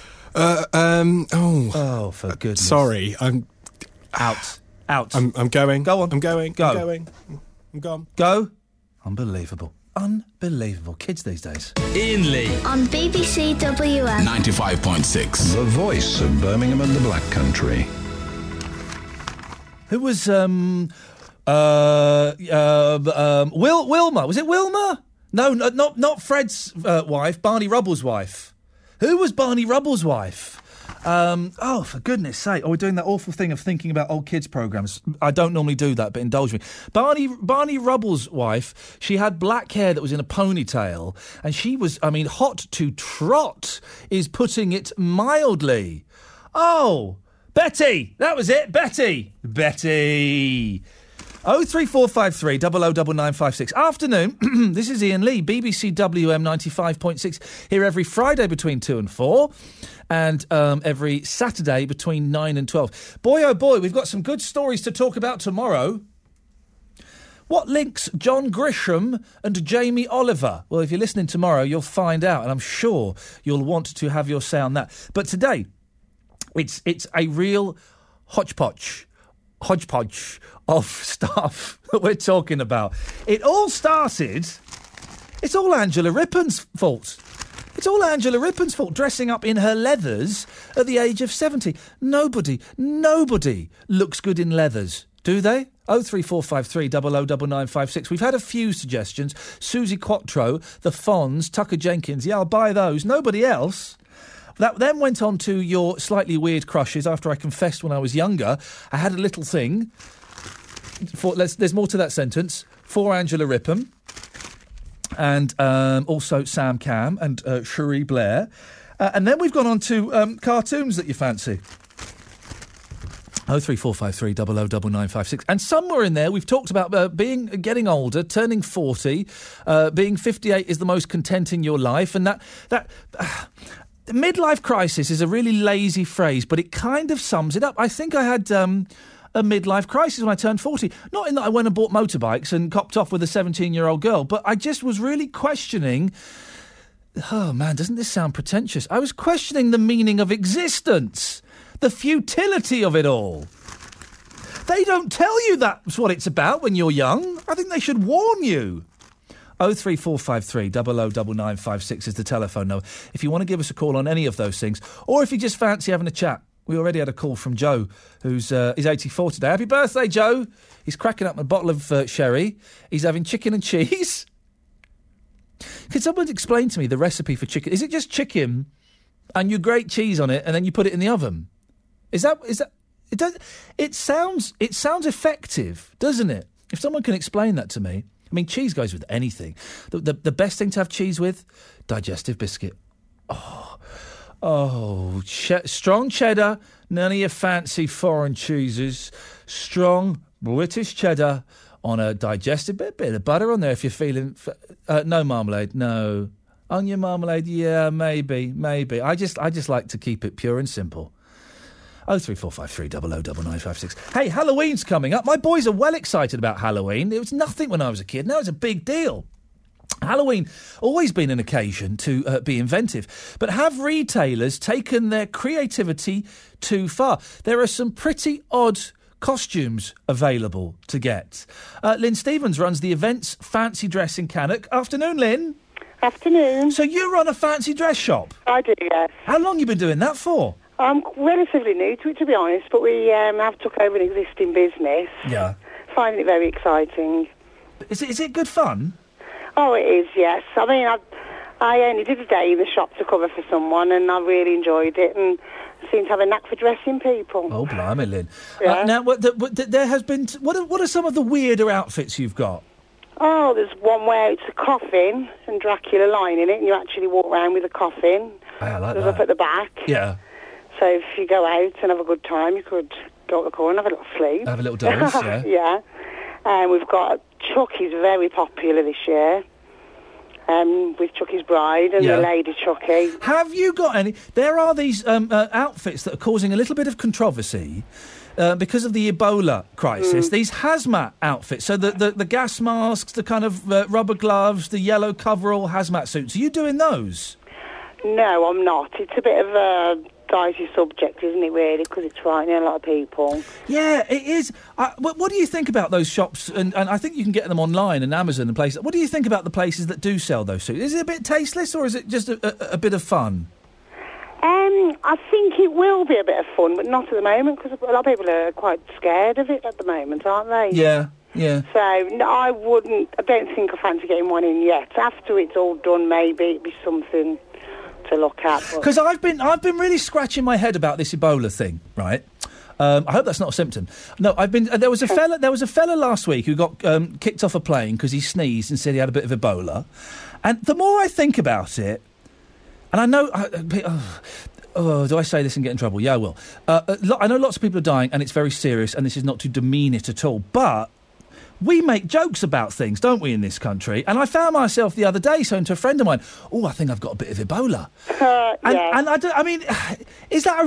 Oh, for goodness. Sorry, I'm... Out. I'm going. Go on. I'm going. Go. I'm going. I'm gone. Go. Unbelievable. Kids these days. Ian Lee On BBC WM 95.6. The voice of Birmingham and the Black Country. Who was Wilma? Was it Wilma? No, not Fred's wife. Barney Rubble's wife. Who was Barney Rubble's wife? For goodness sake. We're doing that awful thing of thinking about old kids' programmes. I don't normally do that, but indulge me. Barney Rubble's wife, she had black hair that was in a ponytail, and she was, hot to trot is putting it mildly. Oh, Betty! That was it, Betty! 03453 009956. Afternoon, this is Ian Lee, BBC WM 95.6, here every Friday between 2 and 4, and every Saturday between 9 and 12. Boy, oh boy, we've got some good stories to talk about tomorrow. What links John Grisham and Jamie Oliver? Well, if you're listening tomorrow, you'll find out, and I'm sure you'll want to have your say on that. But today, it's a real hodgepodge of stuff that we're talking about. It all started... It's all Angela Rippon's fault. It's all Angela Rippon's fault, dressing up in her leathers at the age of 70. Nobody looks good in leathers, do they? 03453 009956. We've had a few suggestions. Susie Quattro, The Fonz, Tucker Jenkins. Yeah, I'll buy those. Nobody else. That then went on to your slightly weird crushes. After I confessed when I was younger, I had a little thing. There's more to that sentence. For Angela Rippon. And also Sam Cam and Cherie Blair. And then we've gone on to cartoons that you fancy. 03453 009956. And somewhere in there we've talked about getting older, turning 40, being 58 is the most content in your life, and that midlife crisis is a really lazy phrase, but it kind of sums it up. I think I had a midlife crisis when I turned 40. Not in that I went and bought motorbikes and copped off with a 17-year-old girl, but I just was really questioning... Oh, man, doesn't this sound pretentious? I was questioning the meaning of existence, the futility of it all. They don't tell you that's what it's about when you're young. I think they should warn you. 03453 009956 is the telephone number. If you want to give us a call on any of those things, or if you just fancy having a chat. We already had a call from Joe, who's 84 today. Happy birthday, Joe. He's cracking up a bottle of sherry. He's having chicken and cheese. Could someone explain to me the recipe for chicken? Is it just chicken and you grate cheese on it and then you put it in the oven? Is that it sounds effective, doesn't it? If someone can explain that to me. I mean, cheese goes with anything. The best thing to have cheese with, digestive biscuit. Strong cheddar, none of your fancy foreign cheeses. Strong British cheddar on a digestive bit of butter on there if you're feeling... no marmalade, no. Onion marmalade, yeah, maybe. I just like to keep it pure and simple. 03453 009956. Hey, Halloween's coming up. My boys are well excited about Halloween. It was nothing when I was a kid. Now it's a big deal. Halloween always been an occasion to be inventive, but have retailers taken their creativity too far? There are some pretty odd costumes available to get. Lynn Stevens runs the Events Fancy Dress in Cannock. Afternoon, Lynn. Afternoon. So you run a fancy dress shop? I do, yes. How long you been doing that for? I'm relatively new to it, to be honest, but we have took over an existing business. Yeah. Finding it very exciting. Is it good fun? Oh, it is, yes. I mean, I only did a day in the shop to cover for someone, and I really enjoyed it, and seem to have a knack for dressing people. Oh, blimey, Lynn. Yeah. Now, there has been... What are some of the weirder outfits you've got? Oh, there's one where it's a coffin and Dracula lying in it, and you actually walk around with a coffin. Hey, I like There's that. up at the back. Yeah. So if you go out and have a good time, you could go up the corner and have a little sleep. Have a little doze, yeah. Yeah. And we've got Chucky's very popular this year. With Chucky's Bride and the Lady Chucky. Have you got any... There are these outfits that are causing a little bit of controversy because of the Ebola crisis. These hazmat outfits, so the gas masks, the kind of rubber gloves, the yellow coverall hazmat suits. Are you doing those? No, I'm not. It's a bit of a dicey subject, isn't it, really, because it's frightening a lot of people. Yeah, it is. What do you think about those shops? And I think you can get them online and Amazon and places. What do you think about the places that do sell those suits? Is it a bit tasteless or is it just a bit of fun? I think it will be a bit of fun, but not at the moment, because a lot of people are quite scared of it at the moment, aren't they? Yeah. So, no, I don't think I fancy getting one in yet. After it's all done, maybe it'd be something to look at. Because I've been really scratching my head about this Ebola thing, right? I hope that's not a symptom. No, there was a fella last week who got kicked off a plane because he sneezed and said he had a bit of Ebola. And the more I think about it, and I know... do I say this and get in trouble? Yeah, I will. I know lots of people are dying and it's very serious and this is not to demean it at all, but we make jokes about things, don't we, in this country? And I found myself the other day saying to a friend of mine, I think I've got a bit of Ebola. And I mean, is that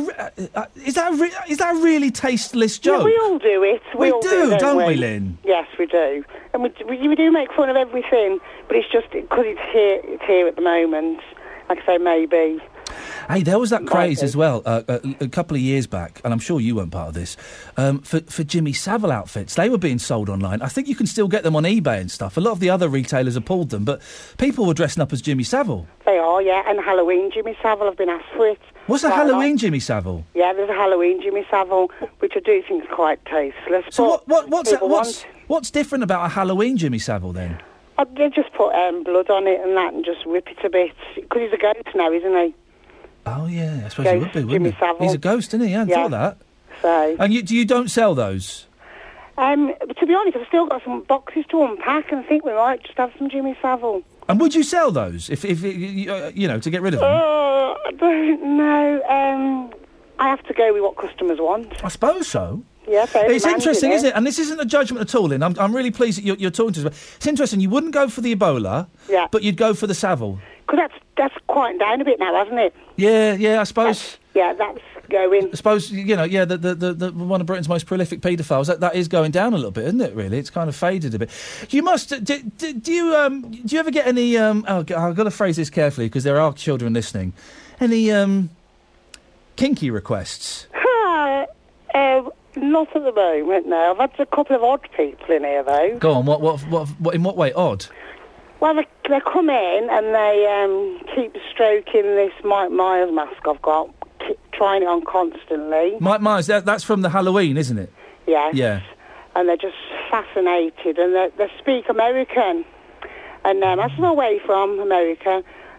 a really tasteless joke? Yeah, we all do it. We all do, don't we, Lynn? Yes, we do. And we do make fun of everything, but it's just because it's here at the moment. Like I say, maybe. Hey, there was that craze as well a couple of years back, and I'm sure you weren't part of this, for Jimmy Savile outfits. They were being sold online. I think you can still get them on eBay and stuff. A lot of the other retailers have pulled them, but people were dressing up as Jimmy Savile. They are, yeah, and Halloween Jimmy Savile have been asked for it. What's a Halloween Jimmy Savile? Yeah, there's a Halloween Jimmy Savile, which I do think is quite tasteless. So what's different about a Halloween Jimmy Savile then? They just put blood on it and that and just whip it a bit. Because he's a ghost now, isn't he? Oh, yeah, I suppose he would be, wouldn't Jimmy he? Savile. He's a ghost, isn't he? I hadn't thought that. So. And you don't sell those? But to be honest, I've still got some boxes to unpack and I think we might just have some Jimmy Savile. And would you sell those, if to get rid of them? I don't know. I have to go with what customers want. I suppose so. Yeah, it's interesting, isn't it? And this isn't a judgment at all, Lynn. I'm really pleased that you're talking to us. It's interesting. You wouldn't go for the Ebola, but you'd go for the Savile. Because that's quieting down a bit now, hasn't it? Yeah, I suppose. That's going. I suppose, the one of Britain's most prolific paedophiles, that is going down a little bit, isn't it, really? It's kind of faded a bit. You must... Do you ever get any... I've got to phrase this carefully, because there are children listening. Any kinky requests? Not at the moment, no. I've had a couple of odd people in here, though. Go on, what in what way odd? Well, they come in and they keep stroking this Mike Myers mask I've got, trying it on constantly. Mike Myers, that's from the Halloween, isn't it? Yes. Yeah. And they're just fascinated, and they speak American. And I said, where are you from? America.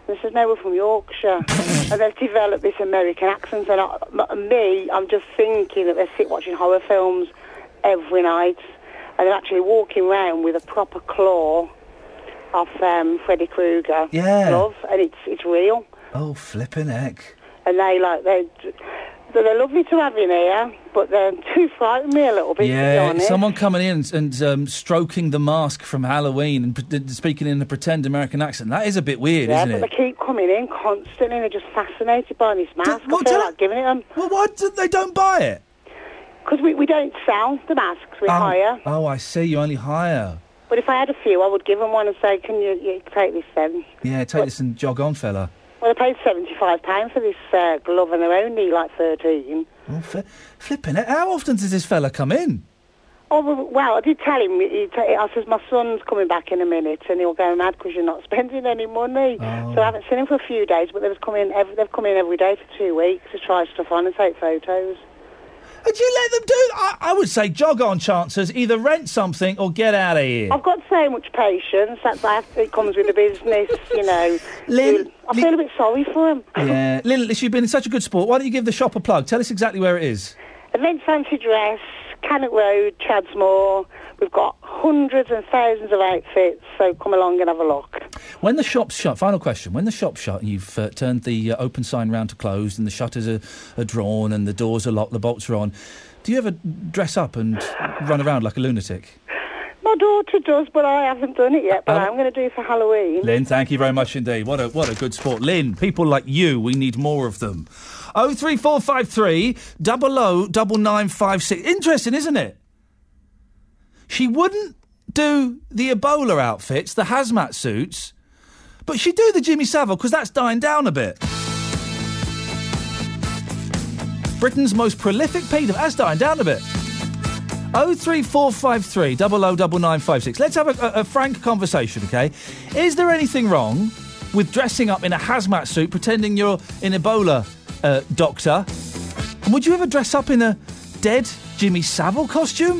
This is no, we're from Yorkshire. And they've developed this American accent. And I'm just thinking that they sit watching horror films every night. And they're actually walking around with a proper claw off Freddy Krueger. Yeah. Love, and it's real. Oh, flipping heck. And they're lovely to have in here, but they're too frightening me a little bit, to be honest. Someone coming in and stroking the mask from Halloween and speaking in a pretend American accent. That is a bit weird, isn't it? Yeah, but they keep coming in constantly and they're just fascinated by this mask. I feel like giving it them. Well, why they don't buy it? Because we don't sell the masks, we hire. Oh, I see, you only hire. But if I had a few, I would give them one and say, can you take this then? Yeah, take this and jog on, fella. Well, they paid £75 for this glove and they're only like 13. Oh, flipping it. How often does this fella come in? Oh, well, I did tell him. I says, my son's coming back in a minute and he'll go mad because you're not spending any money. Oh. So I haven't seen him for a few days, but they've come in every day for 2 weeks to try stuff on and take photos. Would you let them do that? I would say jog on, chances. Either rent something or get out of here. I've got so much patience. It comes with the business, you know. Lynn, I feel a bit sorry for him. Yeah. Lynn, you've been such a good sport. Why don't you give the shop a plug? Tell us exactly where it is. Event Fancy Dress, Cannock Road, Chadsmore. We've got hundreds and thousands of outfits, so come along and have a look. When the shop's shut, final question, when the shop's shut and you've turned the open sign round to closed and the shutters are drawn and the doors are locked, the bolts are on, do you ever dress up and run around like a lunatic? My daughter does, but I haven't done it yet, but I'm going to do it for Halloween. Lynn, thank you very much indeed. What a good sport. Lynn, people like you, we need more of them. 03453 00 9956. Interesting, isn't it? She wouldn't do the Ebola outfits, the hazmat suits, but she'd do the Jimmy Savile because that's dying down a bit. Britain's most prolific paedophile, that's dying down a bit. 03453 00 9956. Let's have a frank conversation, OK? Is there anything wrong with dressing up in a hazmat suit, pretending you're an Ebola doctor? And would you ever dress up in a dead Jimmy Savile costume?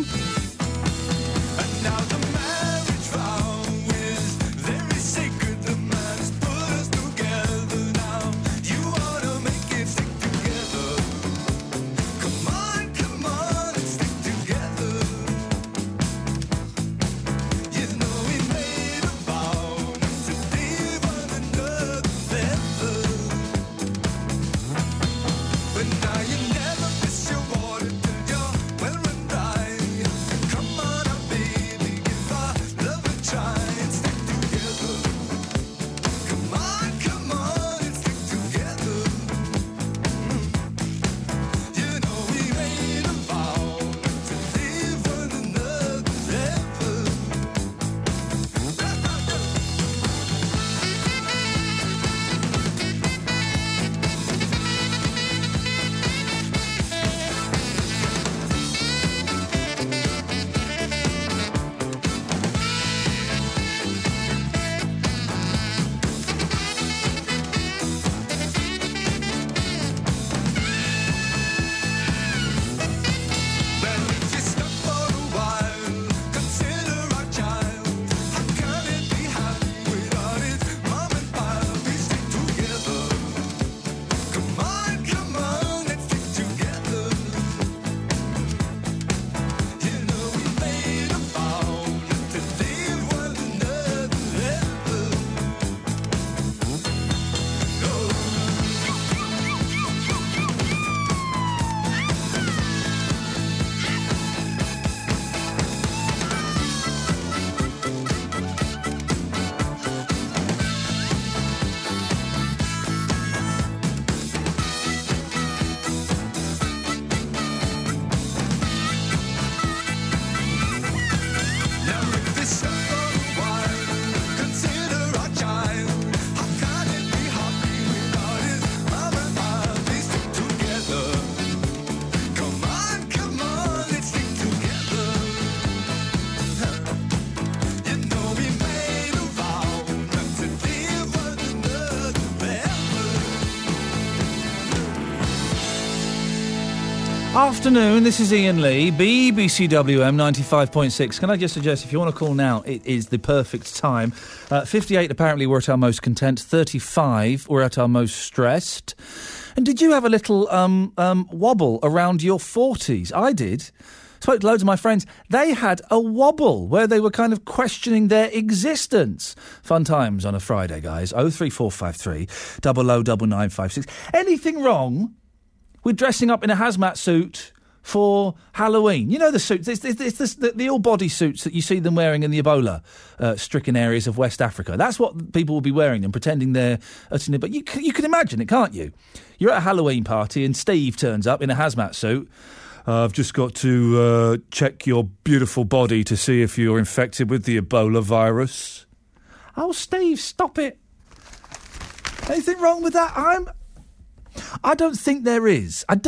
Afternoon, this is Ian Lee, BBC WM 95.6. Can I just suggest, if you want to call now, it is the perfect time. 58, apparently, we're at our most content. 35, we're at our most stressed. And did you have a little wobble around your 40s? I did. Spoke to loads of my friends. They had a wobble where they were kind of questioning their existence. Fun times on a Friday, guys. 03453 009956. Anything wrong with dressing up in a hazmat suit for Halloween? You know the suits, it's the all-body suits that you see them wearing in the Ebola-stricken areas of West Africa. That's what people will be wearing and pretending they're... But you can imagine it, can't you? You're at a Halloween party and Steve turns up in a hazmat suit. I've just got to check your beautiful body to see if you're infected with the Ebola virus. Oh, Steve, stop it. Anything wrong with that? I don't think there is. I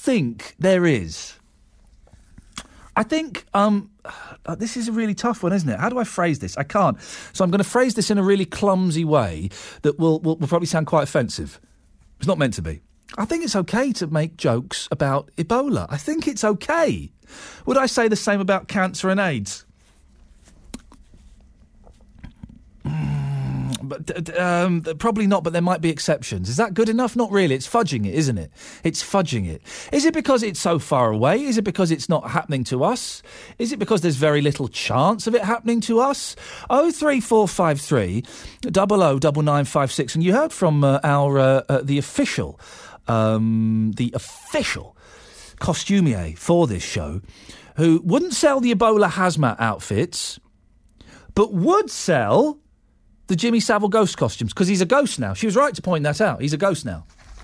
think, this is a really tough one, isn't it? How do I phrase this? I can't. So I'm going to phrase this in a really clumsy way that will probably sound quite offensive. It's not meant to be. I think it's okay to make jokes about Ebola. I think it's okay. Would I say the same about cancer and AIDS? Probably not, but there might be exceptions. Is that good enough? Not really. It's fudging it, isn't it? It's fudging it. Is it because it's so far away? Is it because it's not happening to us? Is it because there's very little chance of it happening to us? 03453 009956. And you heard from the official costumier for this show, who wouldn't sell the Ebola hazmat outfits, but would sell the Jimmy Savile ghost costumes, because he's a ghost now. She was right to point that out. He's a ghost now.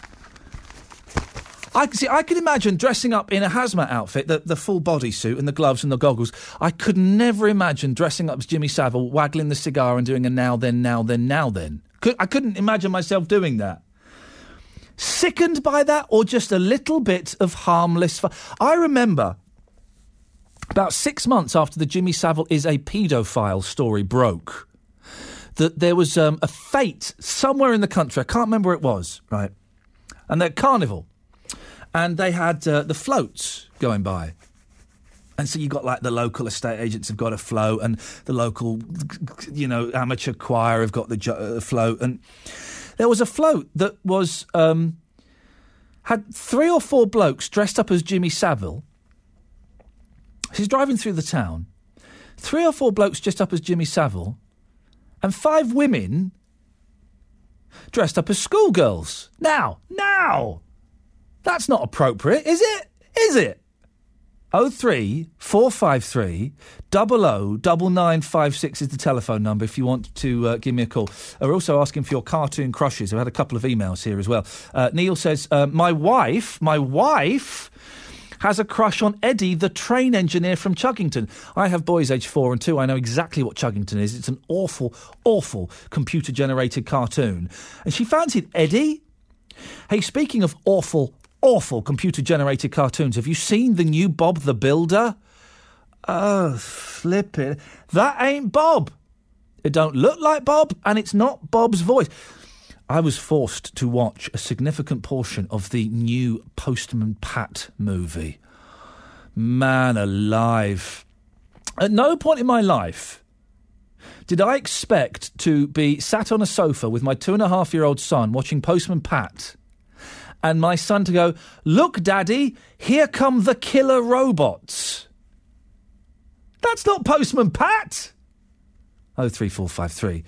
I can imagine dressing up in a hazmat outfit, the full body suit and the gloves and the goggles. I could never imagine dressing up as Jimmy Savile, waggling the cigar and doing a now then, now then, now then. I couldn't imagine myself doing that. Sickened by that, or just a little bit of harmless fun? I remember about 6 months after the Jimmy Savile is a paedophile story broke, that there was a fete somewhere in the country. I can't remember where it was, right? And they're Carnival. And they had the floats going by. And so you got, like, the local estate agents have got a float, and the local, amateur choir have got the float. And there was a float that was had 3 or 4 blokes dressed up as Jimmy Savile. He's driving through the town. 3 or 4 blokes dressed up as Jimmy Savile, and 5 women dressed up as schoolgirls. Now, that's not appropriate, is it? Is it? 03453 009956 is the telephone number if you want to give me a call. We're also asking for your cartoon crushes. I've had a couple of emails here as well. Neil says, my wife has a crush on Eddie, the train engineer from Chuggington. I have boys aged 4 and 2. I know exactly what Chuggington is. It's an awful, awful computer-generated cartoon. And she fancied Eddie. Hey, speaking of awful computer-generated cartoons, have you seen the new Bob the Builder? Oh, flip it. That ain't Bob. It don't look like Bob, and it's not Bob's voice. I was forced to watch a significant portion of the new Postman Pat movie. Man alive. At no point in my life did I expect to be sat on a sofa with my 2.5-year-old son watching Postman Pat, and my son to go, "Look, Daddy, here come the killer robots." That's not Postman Pat. 03453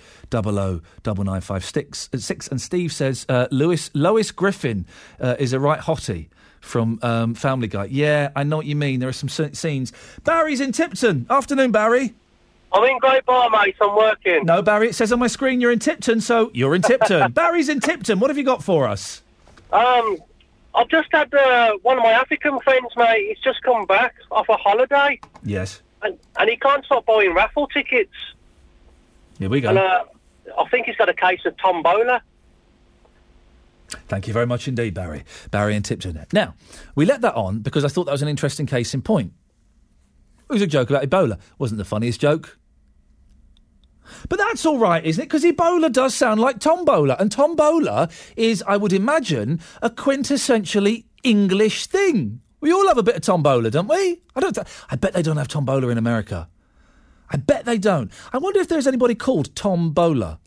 009956. And Steve says, Lois Griffin is a right hottie from Family Guy. Yeah, I know what you mean. There are some scenes. Barry's in Tipton. Afternoon, Barry. I'm in Great Bar, mate. I'm working. No, Barry, it says on my screen you're in Tipton, so you're in Tipton. Barry's in Tipton. What have you got for us? I've just had one of my African friends, mate. He's just come back off a holiday. Yes. And he can't stop buying raffle tickets. Here we go. And I think he's got a case of tombola. Thank you very much indeed, Barry. Barry in Tipton. Now, we let that on because I thought that was an interesting case in point. It was a joke about Ebola. Wasn't the funniest joke. But that's all right, isn't it? Because Ebola does sound like tombola. And tombola is, I would imagine, a quintessentially English thing. We all have a bit of tombola, don't we? I bet they don't have tombola in America. I bet they don't. I wonder if there's anybody called Tombola.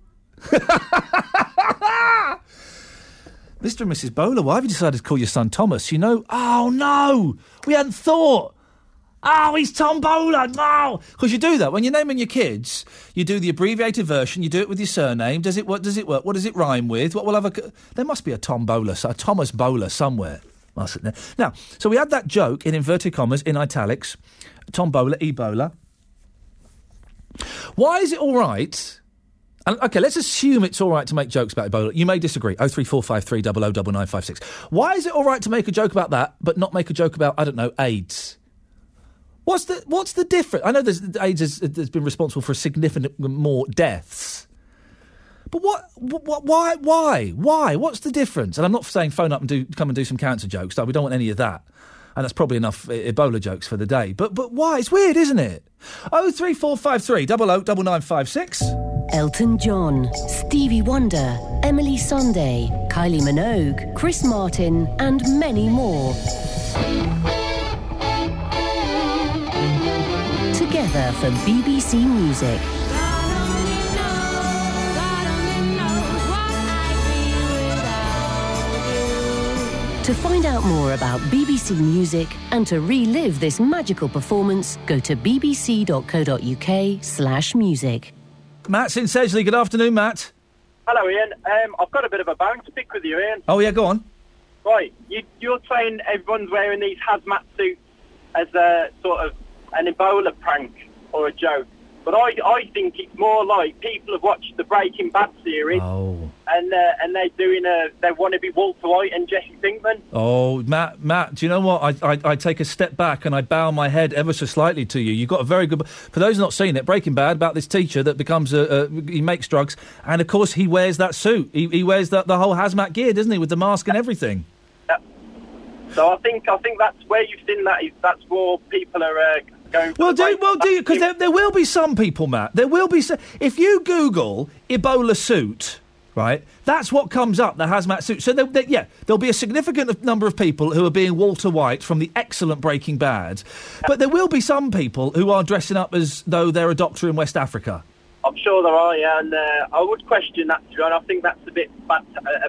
Mr. and Mrs. Bowler, why have you decided to call your son Thomas? You know... Oh, no! We hadn't thought! Oh, he's Tombola! No! Because you do that. When you're naming your kids, you do the abbreviated version, you do it with your surname. Does it work? What does it rhyme with? What will have a... There must be a Tombola, a Thomas Bowler somewhere. Mustn't there? Now, so we had that joke, in inverted commas, in italics. Tombola, Ebola. Why is it all right... And, OK, let's assume it's all right to make jokes about Ebola. You may disagree. 03453 009956. Why is it all right to make a joke about that, but not make a joke about, I don't know, AIDS? What's the difference? I know AIDS has been responsible for significant more deaths. But why? What's the difference? And I'm not saying phone up and come and do some cancer jokes. No, we don't want any of that. And that's probably enough Ebola jokes for the day. But why? It's weird, isn't it? 03453 009956. Elton John, Stevie Wonder, Emily Sandé, Kylie Minogue, Chris Martin, and many more. Together for BBC Music. To find out more about BBC Music and to relive this magical performance, go to bbc.co.uk/music. Matt's in Sedgley. Good afternoon, Matt. Hello, Ian. I've got a bit of a bone to pick with you, Ian. Oh, yeah, go on. Right, you're saying everyone's wearing these hazmat suits as a sort of an Ebola prank or a joke. But I think it's more like people have watched the Breaking Bad series and they're doing they want to be Walter White and Jesse Pinkman. Oh, Matt, do you know what? I take a step back and I bow my head ever so slightly to you. You've got a very good... For those not seen it, Breaking Bad, about this teacher that becomes he makes drugs, and of course he wears that suit. He wears the whole hazmat gear, doesn't he, with the mask and everything. Yeah. So I think that's where you've seen that. That's more people are... Well, do you? Because there will be some people, Matt. There will be some. If you Google Ebola suit, right, that's what comes up, the hazmat suit. So, there'll be a significant number of people who are being Walter White from the excellent Breaking Bad. But there will be some people who are dressing up as though they're a doctor in West Africa. I'm sure there are, yeah, and I would question that, to be honest. I think that's a bit out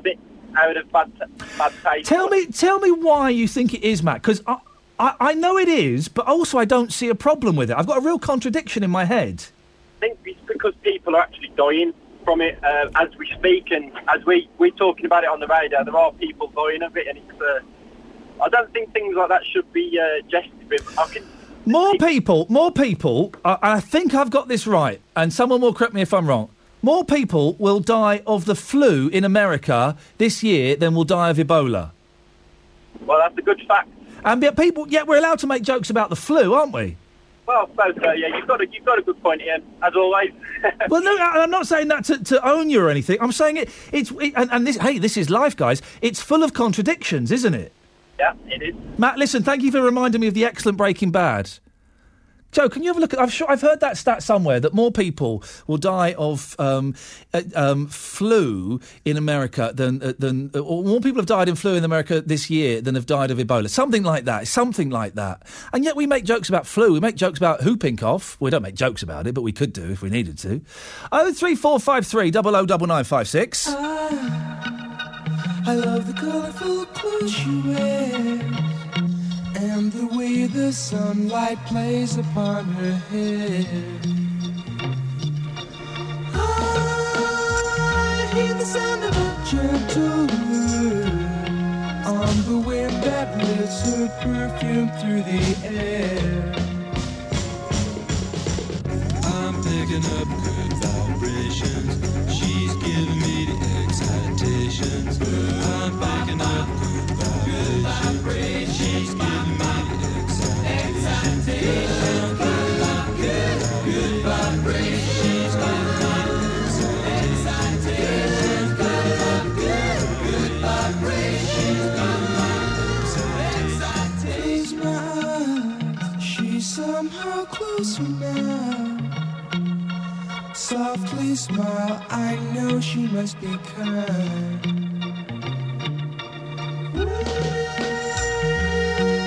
of bad taste. Tell me why you think it is, Matt, because... I know it is, but also I don't see a problem with it. I've got a real contradiction in my head. I think it's because people are actually dying from it as we speak, and as we're talking about it on the radio, there are people dying of it, and it's... I don't think things like that should be jested with. More people, I think I've got this right, and someone will correct me if I'm wrong. More people will die of the flu in America this year than will die of Ebola. Well, that's a good fact. And yet we're allowed to make jokes about the flu, aren't we? Well, I suppose so, yeah. You've got a good point, Ian, as always. Well, no, I'm not saying that to own you or anything. I'm saying this is life, guys. It's full of contradictions, isn't it? Yeah, it is. Matt, listen, thank you for reminding me of the excellent Breaking Bad. Joe, can you have a look at... I've heard that stat somewhere, that more people will die of flu in America or more people have died in flu in America this year than have died of Ebola. Something like that. And yet we make jokes about flu. We make jokes about whooping cough. We don't make jokes about it, but we could do if we needed to. 03453 009956. I love the colourful clothes she wears and the way the sunlight plays upon her hair. I hear the sound of a gentle word on the wind that lifts her perfume through the air. I'm picking up good vibrations. She's giving me the excitations. I'm picking up good vibrations. She's giving me the excitations. Good vibrations. She's giving me the excitations. Good vibrations. Close my eyes. She's somehow closer now. Softly smile, I know she must be kind.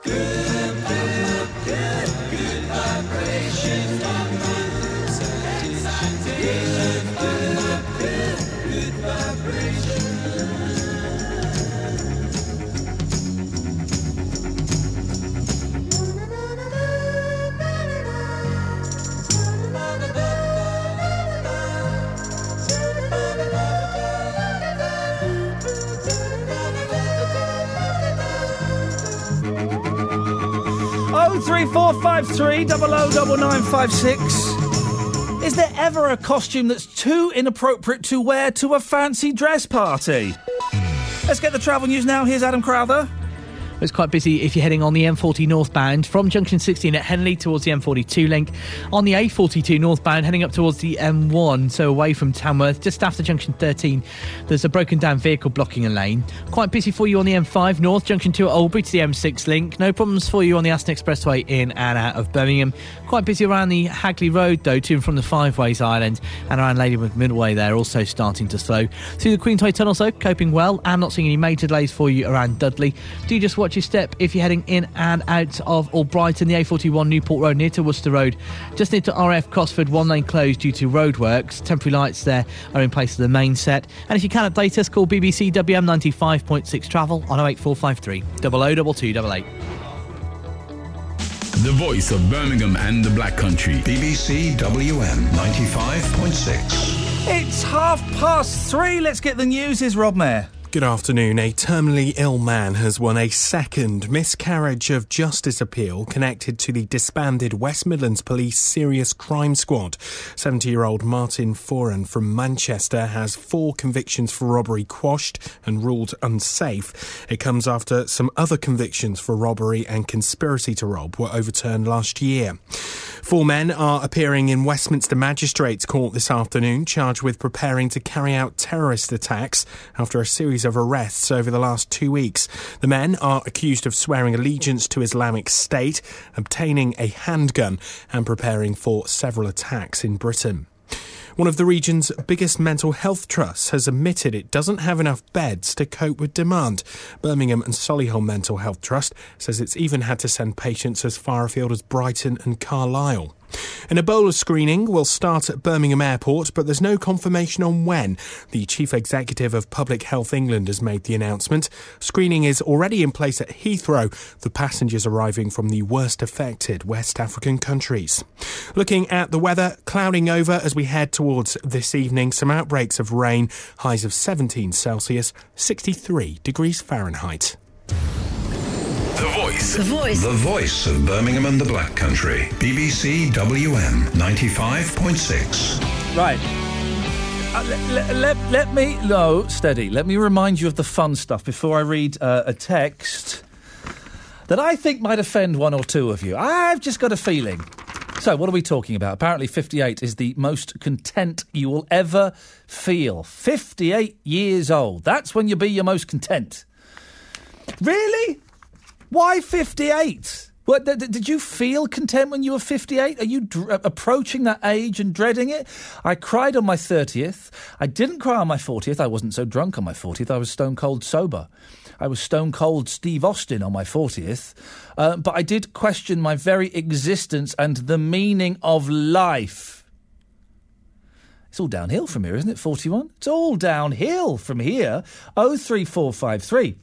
Oh, 3453 009956. Is there ever a costume that's too inappropriate to wear to a fancy dress party? Let's get the travel news now. Here's Adam Crowther. It's quite busy if you're heading on the M40 northbound from junction 16 at Henley towards the M42 link. On the A42 northbound heading up towards the M1, so away from Tamworth, just after junction 13, there's a broken down vehicle blocking a lane. Quite busy for you on the M5 north, junction 2 at Albury to the M6 link. No problems for you on the Aston Expressway in and out of Birmingham. Quite busy around the Hagley Road though, to and from the Five Ways Island, and around Ladybrook Middleway there, also starting to slow. Through the Queensway Tunnel though, coping well. I'm not seeing any major delays for you around Dudley. Do just watch your step if you're heading in and out of Albrighton, the A41 Newport Road near to Worcester Road. Just near to RF Cosford, one lane closed due to roadworks. Temporary lights there are in place of the main set. And if you can update us, call BBC WM 95.6 Travel on 08453 002288. The voice of Birmingham and the Black Country. BBC WM 95.6. It's 3:30. Let's get the news. Is Rob Mayer. Good afternoon. A terminally ill man has won a second miscarriage of justice appeal connected to the disbanded West Midlands Police Serious Crime Squad. 70-year-old Martin Foran from Manchester has 4 convictions for robbery quashed and ruled unsafe. It comes after some other convictions for robbery and conspiracy to rob were overturned last year. 4 men are appearing in Westminster Magistrates Court this afternoon, charged with preparing to carry out terrorist attacks after a series of arrests over the last 2 weeks. The men are accused of swearing allegiance to Islamic State, obtaining a handgun and preparing for several attacks in Britain. One of the region's biggest mental health trusts has admitted it doesn't have enough beds to cope with demand. Birmingham and Solihull Mental Health Trust says it's even had to send patients as far afield as Brighton and Carlisle. An Ebola screening will start at Birmingham Airport, but there's no confirmation on when. The Chief Executive of Public Health England has made the announcement. Screening is already in place at Heathrow, the passengers arriving from the worst affected West African countries. Looking at the weather, clouding over as we head towards this evening. Some outbreaks of rain, highs of 17 Celsius, 63 degrees Fahrenheit. The Voice. The Voice. The voice of Birmingham and the Black Country. BBC WM 95.6. Right. Let me... No, steady. Let me remind you of the fun stuff before I read a text that I think might offend one or two of you. I've just got a feeling. So, what are we talking about? Apparently 58 is the most content you will ever feel. 58 years old. That's when you'll be your most content. Really? Why 58? What, did you feel content when you were 58? Are you approaching that age and dreading it? I cried on my 30th. I didn't cry on my 40th. I wasn't so drunk on my 40th. I was stone cold sober. I was stone cold Steve Austin on my 40th. But I did question my very existence and the meaning of life. It's all downhill from here, isn't it, 41? It's all downhill from here. 03453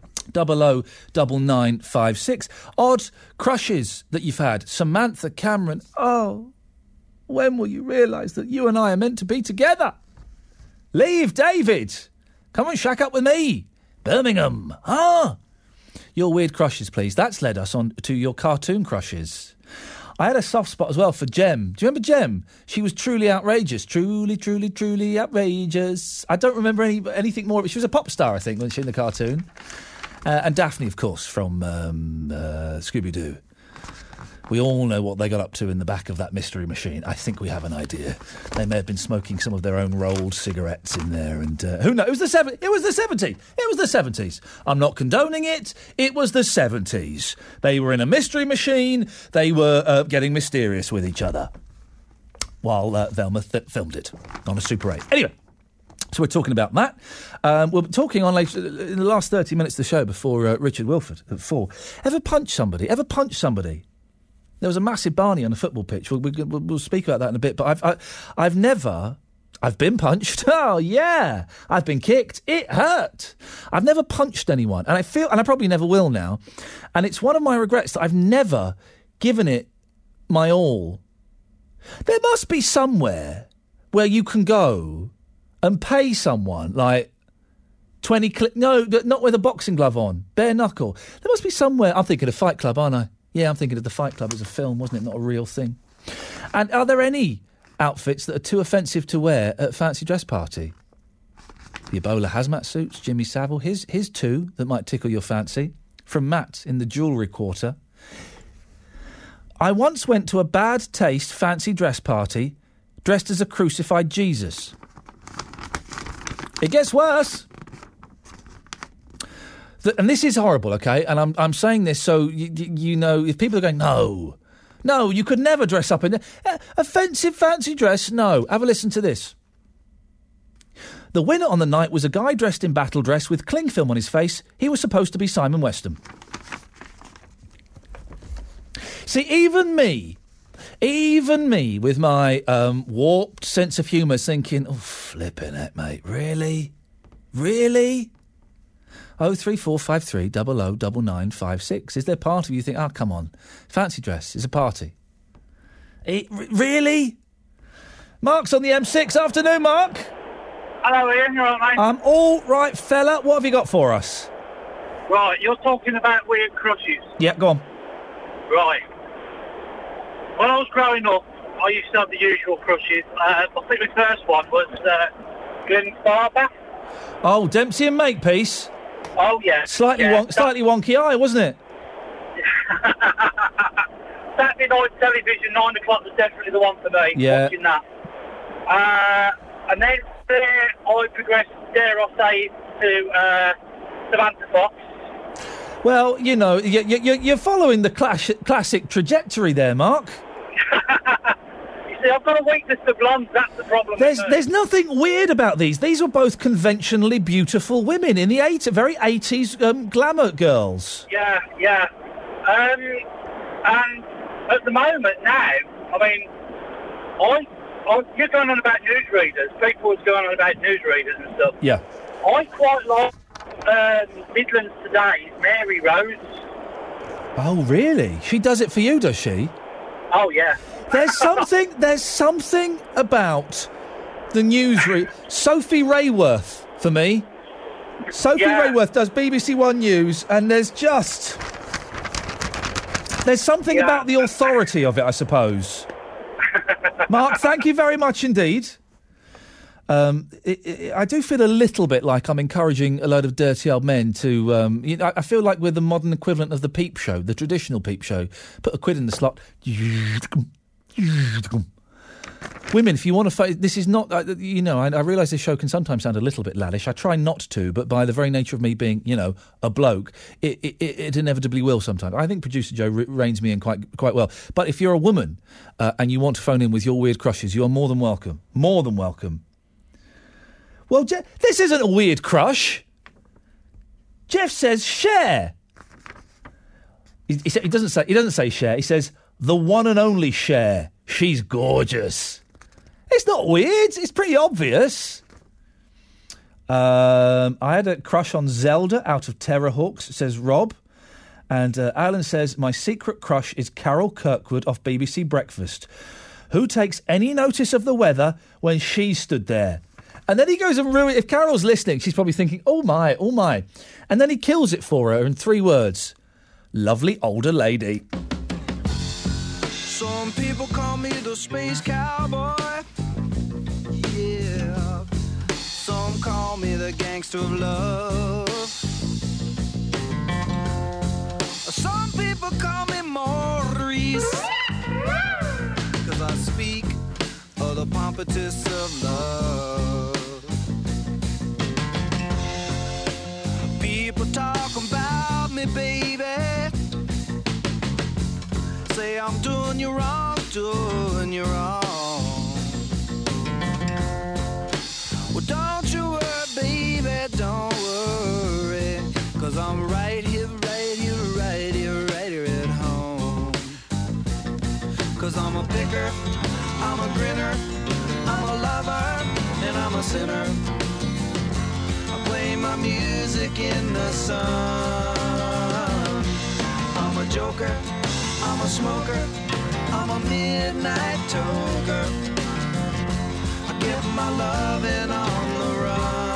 009956. Odd crushes that you've had. Samantha Cameron. Oh, when will you realise that you and I are meant to be together? Leave, David. Come and shack up with me. Birmingham. Your weird crushes, please. That's led us on to your cartoon crushes. I had a soft spot as well for Jem. Do you remember Jem? She was truly outrageous. Truly, truly, truly outrageous. I don't remember anything more. She was a pop star, I think, wasn't she, in the cartoon? And Daphne, of course, from Scooby-Doo. We all know what they got up to in the back of that mystery machine. I think we have an idea. They may have been smoking some of their own rolled cigarettes in there, and who knows? It was the 70s. It was the 70s. I'm not condoning it. It was the 70s. They were in a mystery machine. They were getting mysterious with each other while Velma filmed it on a Super 8. Anyway. So we're talking about that. We'll be talking in the last 30 minutes of the show before Richard Wilford at 4. Ever punch somebody? There was a massive Barney on a football pitch. We'll speak about that in a bit. But I've been punched. Oh, yeah. I've been kicked. It hurt. I've never punched anyone. And I probably never will now. And it's one of my regrets that I've never given it my all. There must be somewhere where you can go and pay someone, like 20... No, not with a boxing glove on. Bare knuckle. There must be somewhere... I'm thinking of Fight Club, aren't I? Yeah, I'm thinking of the Fight Club as a film, wasn't it? Not a real thing. And are there any outfits that are too offensive to wear at a fancy dress party? The Ebola hazmat suits, Jimmy Savile. Here's two that might tickle your fancy. From Matt in the Jewellery Quarter. I once went to a bad taste fancy dress party dressed as a crucified Jesus. It gets worse. And this is horrible, OK? And I'm saying this so you know, if people are going, no, you could never dress up in offensive fancy dress. No, have a listen to this. The winner on the night was a guy dressed in battle dress with cling film on his face. He was supposed to be Simon Weston. See, even me with my warped sense of humour thinking, oh, flipping it, mate, really? 03453 009956. Is there part of you think, oh, come on, fancy dress is a party? Really? Mark's on the M6. Afternoon, Mark. Hello, Ian. You all right, mate? I'm all right, fella. What have you got for us? Right, you're talking about weird crushes. Yeah, go on. Right. When I was growing up, I used to have the usual crushes. I think the first one was Glenn Barber. Oh, Dempsey and Makepeace. Oh, yeah. Slightly wonky eye, wasn't it? Saturday night television, 9 o'clock was definitely the one for me, watching that. And then I progressed, dare I say, to Samantha Fox. Well, you know, you're following the classic trajectory there, Mark. You see, I've got a weakness for blondes, that's the problem. There's nothing weird about these. These were both conventionally beautiful women in the very 80s glamour girls. Yeah. And at the moment now, I mean, you're going on about newsreaders. People was going on about newsreaders and stuff. Yeah. I quite like Midlands Today's Mary Rose. Oh, really? She does it for you, does she? Oh, yeah. There's something about the newsread. Sophie Rayworth, for me. Sophie Rayworth does BBC One News, and there's something about the authority of it, I suppose. Mark, thank you very much indeed. I do feel a little bit like I'm encouraging a load of dirty old men to... I feel like we're the modern equivalent of the Peep Show, the traditional Peep Show. Put a quid in the slot. Women, if you want to... This is not... I realise this show can sometimes sound a little bit laddish. I try not to, but by the very nature of me being, a bloke, it inevitably will sometimes. I think producer Joe reins me in quite well. But if you're a woman and you want to phone in with your weird crushes, you are more than welcome. More than welcome. Well, this isn't a weird crush. Jeff says Cher. He doesn't say Cher. He says the one and only Cher. She's gorgeous. It's not weird. It's pretty obvious. I had a crush on Zelda out of Terrorhawks, says Rob. And Alan says, my secret crush is Carol Kirkwood off BBC Breakfast. Who takes any notice of the weather when she stood there? And then he goes and ruins... If Carol's listening, she's probably thinking, oh my. And then he kills it for her in 3 words. Lovely older lady. Some people call me the space cowboy. Yeah. Some call me the gangster of love. Some people call me Maurice. 'Cause I speak of the pompatus of love. People talk about me, baby. Say I'm doing you wrong. Well, don't you picker, I'm a grinner, I'm a lover, and I'm a sinner. I play my music in the sun. I'm a joker, I'm a smoker, I'm a midnight toker. I give my loving on the run.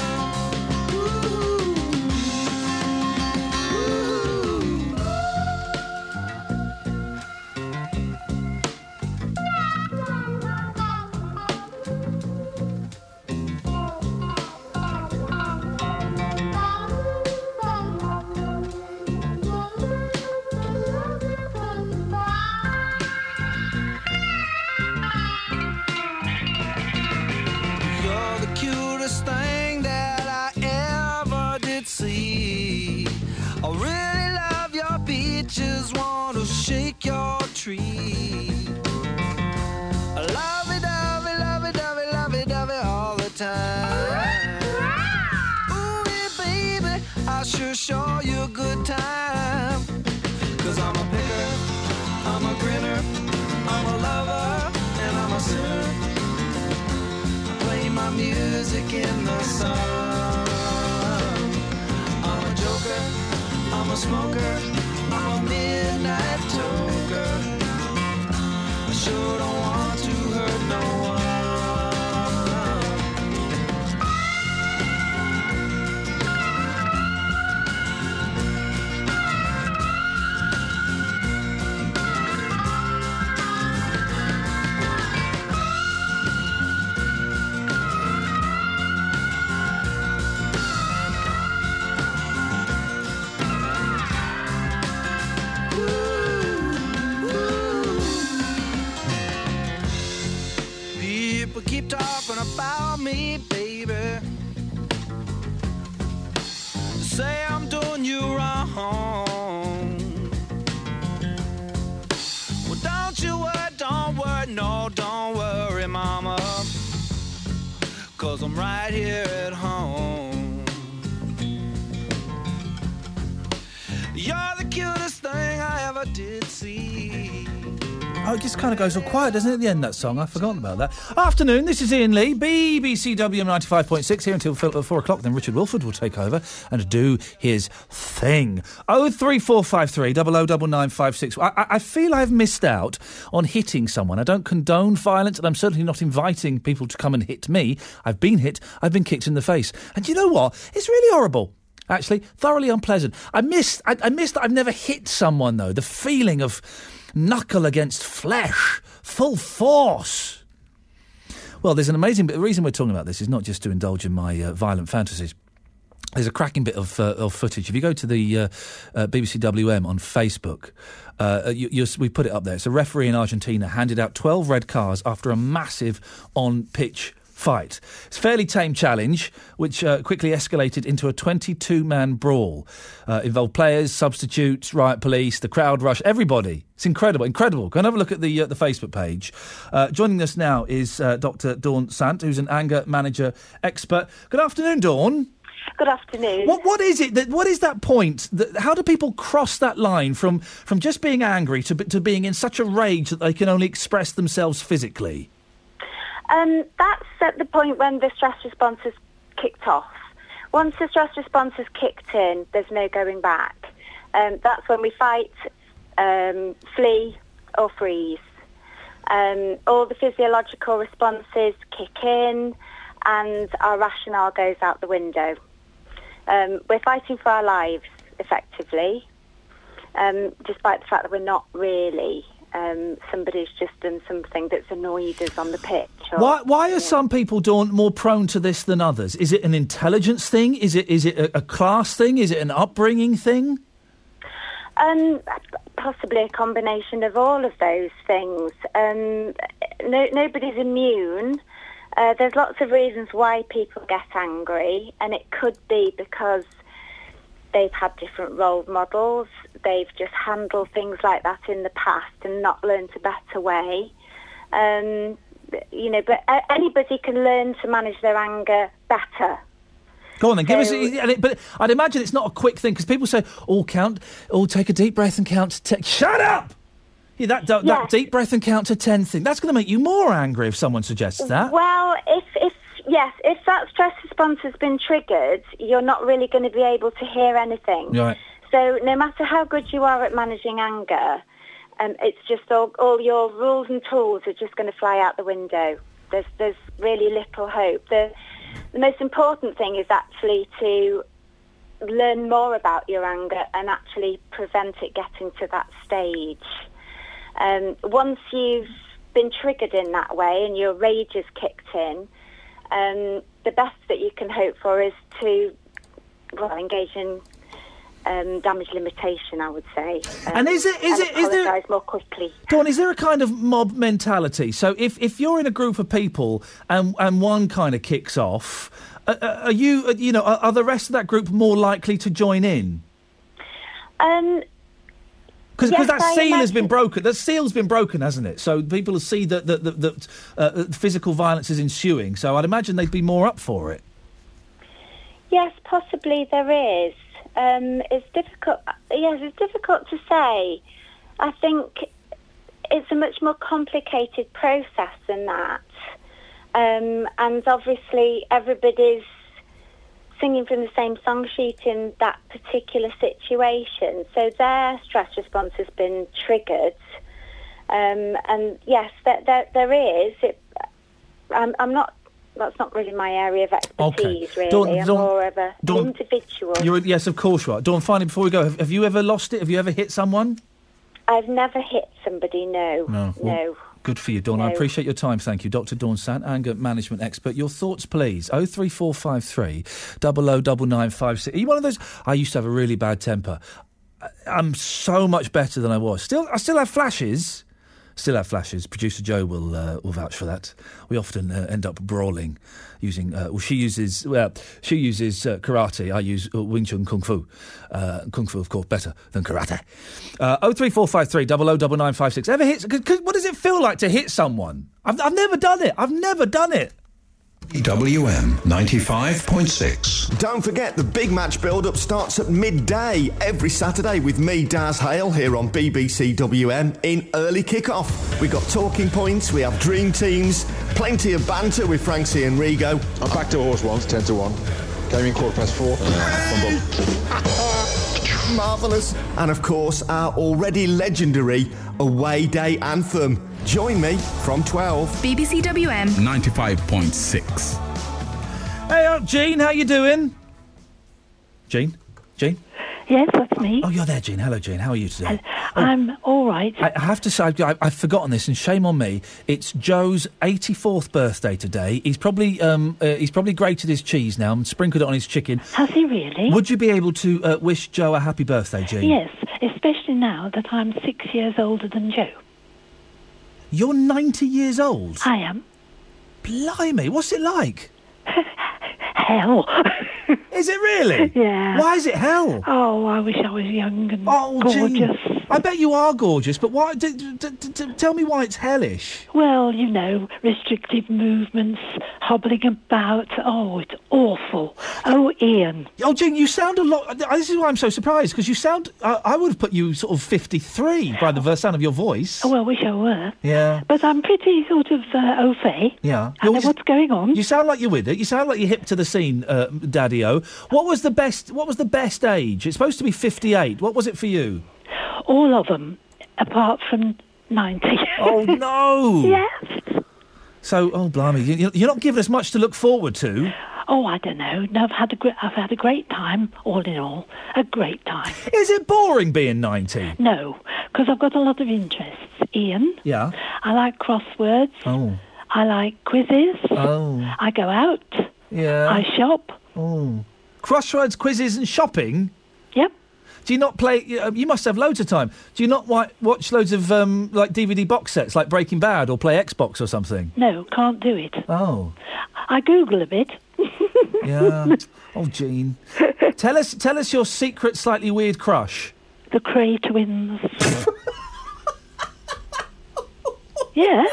Thing that I ever did see. I really love your beaches, want to shake your tree. I lovey-dovey, lovey-dovey, lovey-dovey all the time. Ooh, yeah, baby, I sure show you a good time. 'Cause I'm a picker, I'm a grinner, I'm a lover, and I'm a sinner. My music in the sun. I'm a joker, I'm a smoker, I'm a midnight toker. I sure don't want to hurt no one. Keep talking about me, baby. Say I'm doing you wrong. Well, don't worry, no, don't worry, mama. 'Cause I'm right here at home. You're the cutest thing I ever did see. Oh, it just kind of goes all quiet, doesn't it, at the end, that song? I've forgotten about that. Afternoon, this is Ian Lee, BBC WM 95.6, here until 4 o'clock. Then Richard Wilford will take over and do his thing. 03453 009956. I feel I've missed out on hitting someone. I don't condone violence, and I'm certainly not inviting people to come and hit me. I've been hit. I've been kicked in the face. And you know what? It's really horrible. Actually, thoroughly unpleasant. I missed that I've never hit someone, though. The feeling of knuckle against flesh, full force. Well, there's an amazing bit. The reason we're talking about this is not just to indulge in my violent fantasies. There's a cracking bit of footage. If you go to the BBC WM on Facebook, we put it up there. It's a referee in Argentina handed out 12 red cards after a massive on-pitch fight. It's a fairly tame challenge, which quickly escalated into a 22-man brawl. Involved players, substitutes, riot police, the crowd rush, everybody. It's incredible. Go and have a look at the Facebook page. Joining us now is Dr. Dawn Sant, who's an anger manager expert. Good afternoon, Dawn. Good afternoon. What is it? What is that point? How do people cross that line from just being angry to being in such a rage that they can only express themselves physically? That's at the point when the stress response has kicked off. Once the stress response has kicked in, there's no going back. That's when we fight, flee or freeze. All the physiological responses kick in and our rationale goes out the window. We're fighting for our lives, effectively, despite the fact that we're not really. Somebody's just done something that's annoyed us on the pitch. Why are some people, Dawn, more prone to this than others? Is it an intelligence thing? Is it a class thing? Is it an upbringing thing? Possibly a combination of all of those things. Nobody's immune. There's lots of reasons why people get angry, and it could be because they've had different role models. They've just handled things like that in the past and not learned a better way. But anybody can learn to manage their anger better. Go on then, give us. But I'd imagine it's not a quick thing because people say, take a deep breath and count to 10. Shut up! Yeah, that deep breath and count to 10 thing. That's going to make you more angry if someone suggests that. Well, if that stress response has been triggered, you're not really going to be able to hear anything. Right. So no matter how good you are at managing anger, it's just all your rules and tools are just going to fly out the window. There's really little hope. The most important thing is actually to learn more about your anger and actually prevent it getting to that stage. Once you've been triggered in that way and your rage has kicked in, the best that you can hope for is to engage in damage limitation, I would say. And is there more quickly? Dawn, is there a kind of mob mentality? So if you're in a group of people and one kind of kicks off, are the rest of that group more likely to join in? Because that seal has been broken. That seal's been broken, hasn't it? So people will see that physical violence is ensuing. So I'd imagine they'd be more up for it. Yes, possibly there is. It's difficult. Yes, it's difficult to say. I think it's a much more complicated process than that. And obviously, everybody's singing from the same song sheet in that particular situation. So their stress response has been triggered. And yes, there is. I'm not. That's not really my area of expertise, really. Dawn, I'm more of an individual. Yes, of course you are. Dawn, finally, before we go, have you ever lost it? Have you ever hit someone? I've never hit somebody, no. No. Good for you, Dawn. No. I appreciate your time. Thank you. Dr. Dawn Sant, anger management expert. Your thoughts, please. 03453 009956. Are you one of those? I used to have a really bad temper. I'm so much better than I was. I still have flashes. Still have flashes. Producer Joe will vouch for that. We often end up brawling using... she uses karate. I use Wing Chun Kung Fu. Kung Fu, of course, better than karate. 03453 009956. Ever hit... What does it feel like to hit someone? I've never done it. WM 95.6. Don't forget, the big match build-up starts at midday every Saturday with me, Daz Hale, here on BBC WM in early kick-off. We've got talking points, we have dream teams, plenty of banter with Francie and Rigo. I backed a horse once, 10-1. Came in 4:15. Marvellous. And of course, our already legendary away day anthem. Join me from 12. BBC WM 95.6. Hey, Jean, how you doing? Jean? Yes, that's me. Oh, you're there, Jean. Hello, Jean. How are you today? I'm all right. I have to say, I've forgotten this, and shame on me. It's Joe's 84th birthday today. He's probably grated his cheese now and sprinkled it on his chicken. Has he really? Would you be able to wish Joe a happy birthday, Jean? Yes, especially now that I'm 6 years older than Joe. You're 90 years old? I am. Blimey, what's it like? Hell. Is it really? Yeah. Why is it hell? Oh, I wish I was young and gorgeous. Gee, I bet you are gorgeous, but why? Tell me why it's hellish. Well, restrictive movements, hobbling about. Oh, it's awful. Oh, Ian. Oh, Jean, you sound a lot... This is why I'm so surprised, because you sound... I would have put you sort of 53 by the sound of your voice. Oh, I wish I were. Yeah. But I'm pretty sort of au fait. Yeah. I know what's going on. You sound like you're with it. You sound like you're hip to the scene, Daddy-O. What was the best age? It's supposed to be 58. What was it for you? All of them, apart from 90. Oh, no! Yes. So, oh, blimey, you're not giving us much to look forward to. Oh, I don't know. No, I've had a great time, all in all. A great time. Is it boring being 90? No, because I've got a lot of interests. Ian? Yeah? I like crosswords. Oh. I like quizzes. Oh. I go out. Yeah. I shop. Oh. Crosswords, quizzes and shopping? Yep. Do you not play... You must have loads of time. Do you not watch loads of, like, DVD box sets, like Breaking Bad, or play Xbox or something? No, can't do it. Oh. I Google a bit. Yeah. Oh, Jean. Tell us your secret, slightly weird crush. The Cray twins. Yeah.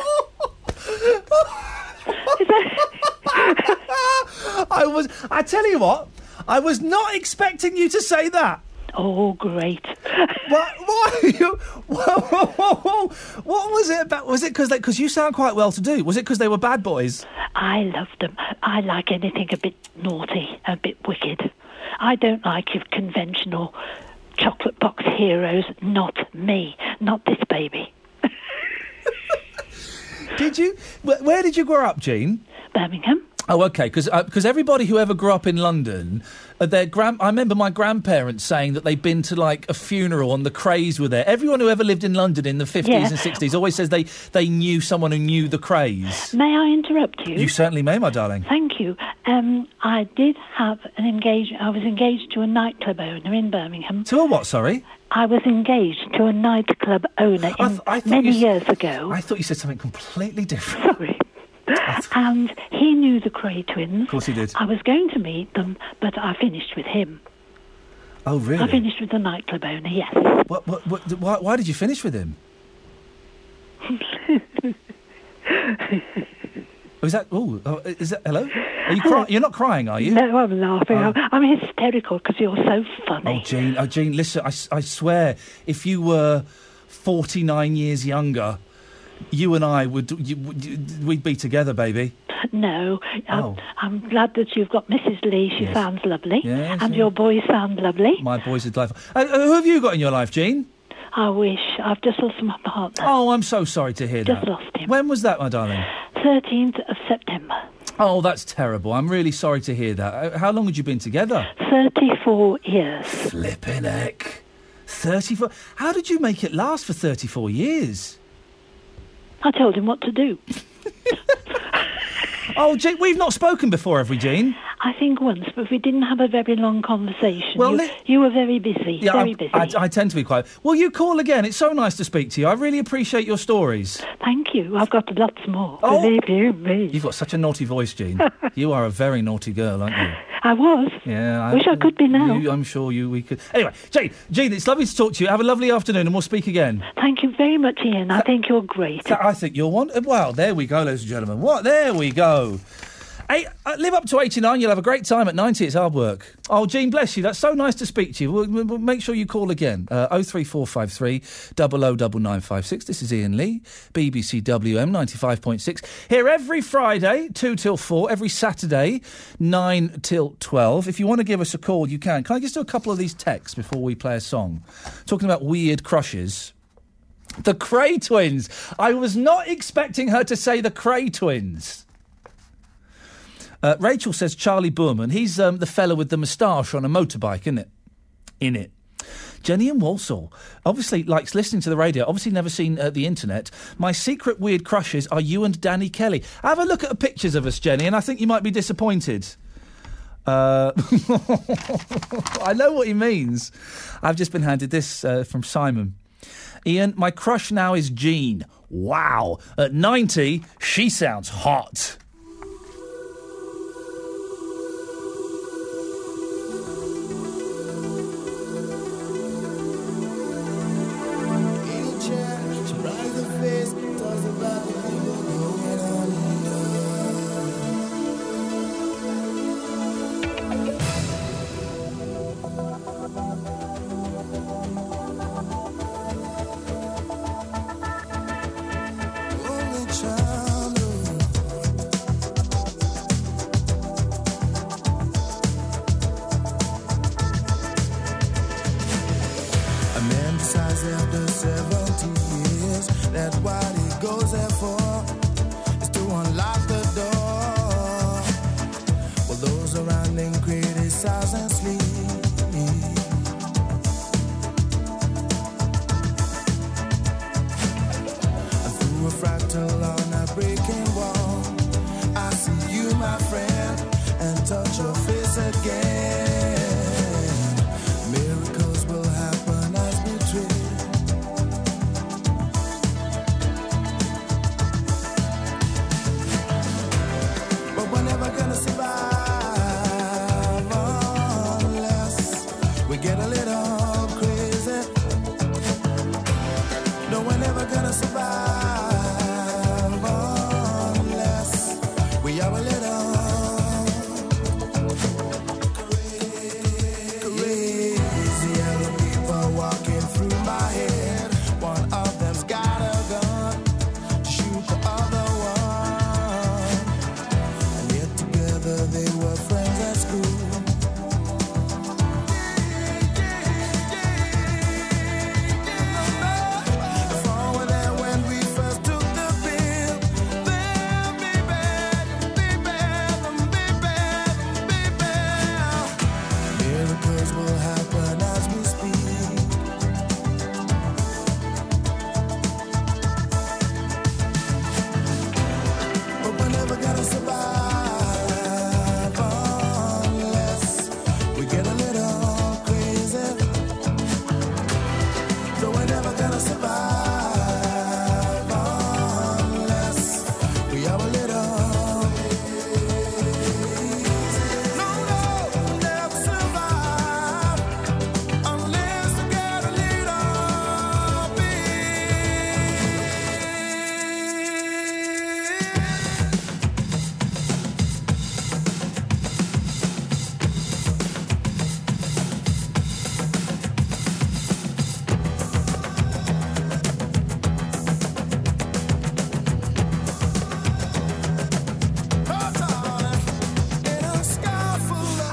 I tell you what, I was not expecting you to say that. Oh, great. Why? Whoa. What was it about? Was it because you sound quite well to do? Was it because they were bad boys? I loved them. I like anything a bit naughty, a bit wicked. I don't like your conventional chocolate box heroes. Not me. Not this baby. Did you? Where did you grow up, Jean? Birmingham. Oh, okay. Because everybody who ever grew up in London, I remember my grandparents saying that they'd been to like a funeral and the Krays were there. Everyone who ever lived in London in the 50s and 60s always says they knew someone who knew the Krays. May I interrupt you? You certainly may, my darling. Thank you. I did have an engagement. I was engaged to a nightclub owner in Birmingham. To a what? Sorry. I was engaged to a nightclub owner many years ago. I thought you said something completely different. Sorry. And he knew the Kray twins. Of course he did. I was going to meet them, but I finished with him. Oh, really? I finished with the nightclub owner, yes. Why did you finish with him? Is that... Hello? Are you crying? You're not crying, are you? No, I'm laughing. I'm hysterical because you're so funny. Oh, Jean, listen, I swear, if you were 49 years younger... You and I we'd be together, baby. No, I'm glad that you've got Mrs. Lee. She sounds lovely. Yes, and your boys sound lovely. My boys are delightful. Who have you got in your life, Jean? I wish. I've just lost my partner. Oh, I'm so sorry to hear that. Just lost him. When was that, my darling? 13th of September. Oh, that's terrible. I'm really sorry to hear that. How long had you been together? 34 years. Flippin' heck. 34... How did you make it last for 34 years? I told him what to do. Oh, Jean, we've not spoken before, have we, Jean? I think once, but we didn't have a very long conversation. Well, you were very busy, very busy. I tend to be quiet. Will you call again? It's so nice to speak to you. I really appreciate your stories. Thank you. I've got lots more. Believe you me. You've got such a naughty voice, Jean. You are a very naughty girl, aren't you? I was. Yeah. Wish I could be now. I'm sure we could. Anyway, Jean, it's lovely to talk to you. Have a lovely afternoon and we'll speak again. Thank you very much, Ian. I think you're great. I think you're one. Well, there we go, ladies and gentlemen. There we go. Live up to 89, you'll have a great time. At 90, it's hard work. Oh, Jean, bless you. That's so nice to speak to you. We'll make sure you call again. 03453 009956. This is Ian Lee, BBC WM 95.6. Here every Friday, 2 till 4. Every Saturday, 9 till 12. If you want to give us a call, you can. Can I just do a couple of these texts before we play a song? Talking about weird crushes. The Kray twins. I was not expecting her to say the Kray twins. Rachel says Charlie Boorman. He's the fella with the moustache on a motorbike, isn't it? In it. Jenny in Walsall obviously likes listening to the radio, obviously never seen the internet. My secret weird crushes are you and Danny Kelly. Have a look at the pictures of us, Jenny, and I think you might be disappointed. I know what he means. I've just been handed this from Simon. Ian, my crush now is Jean. Wow. At 90, she sounds hot. Crazy, other people walking through my head. One of them's got a gun.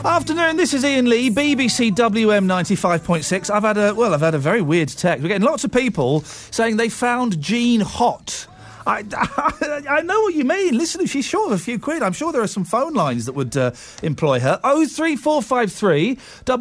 Afternoon, this is Ian Lee, BBC WM 95.6. I've had a very weird text. We're getting lots of people saying they found Jean hot. I know what you mean. Listen, if she's short of a few quid, I'm sure there are some phone lines that would employ her. 03453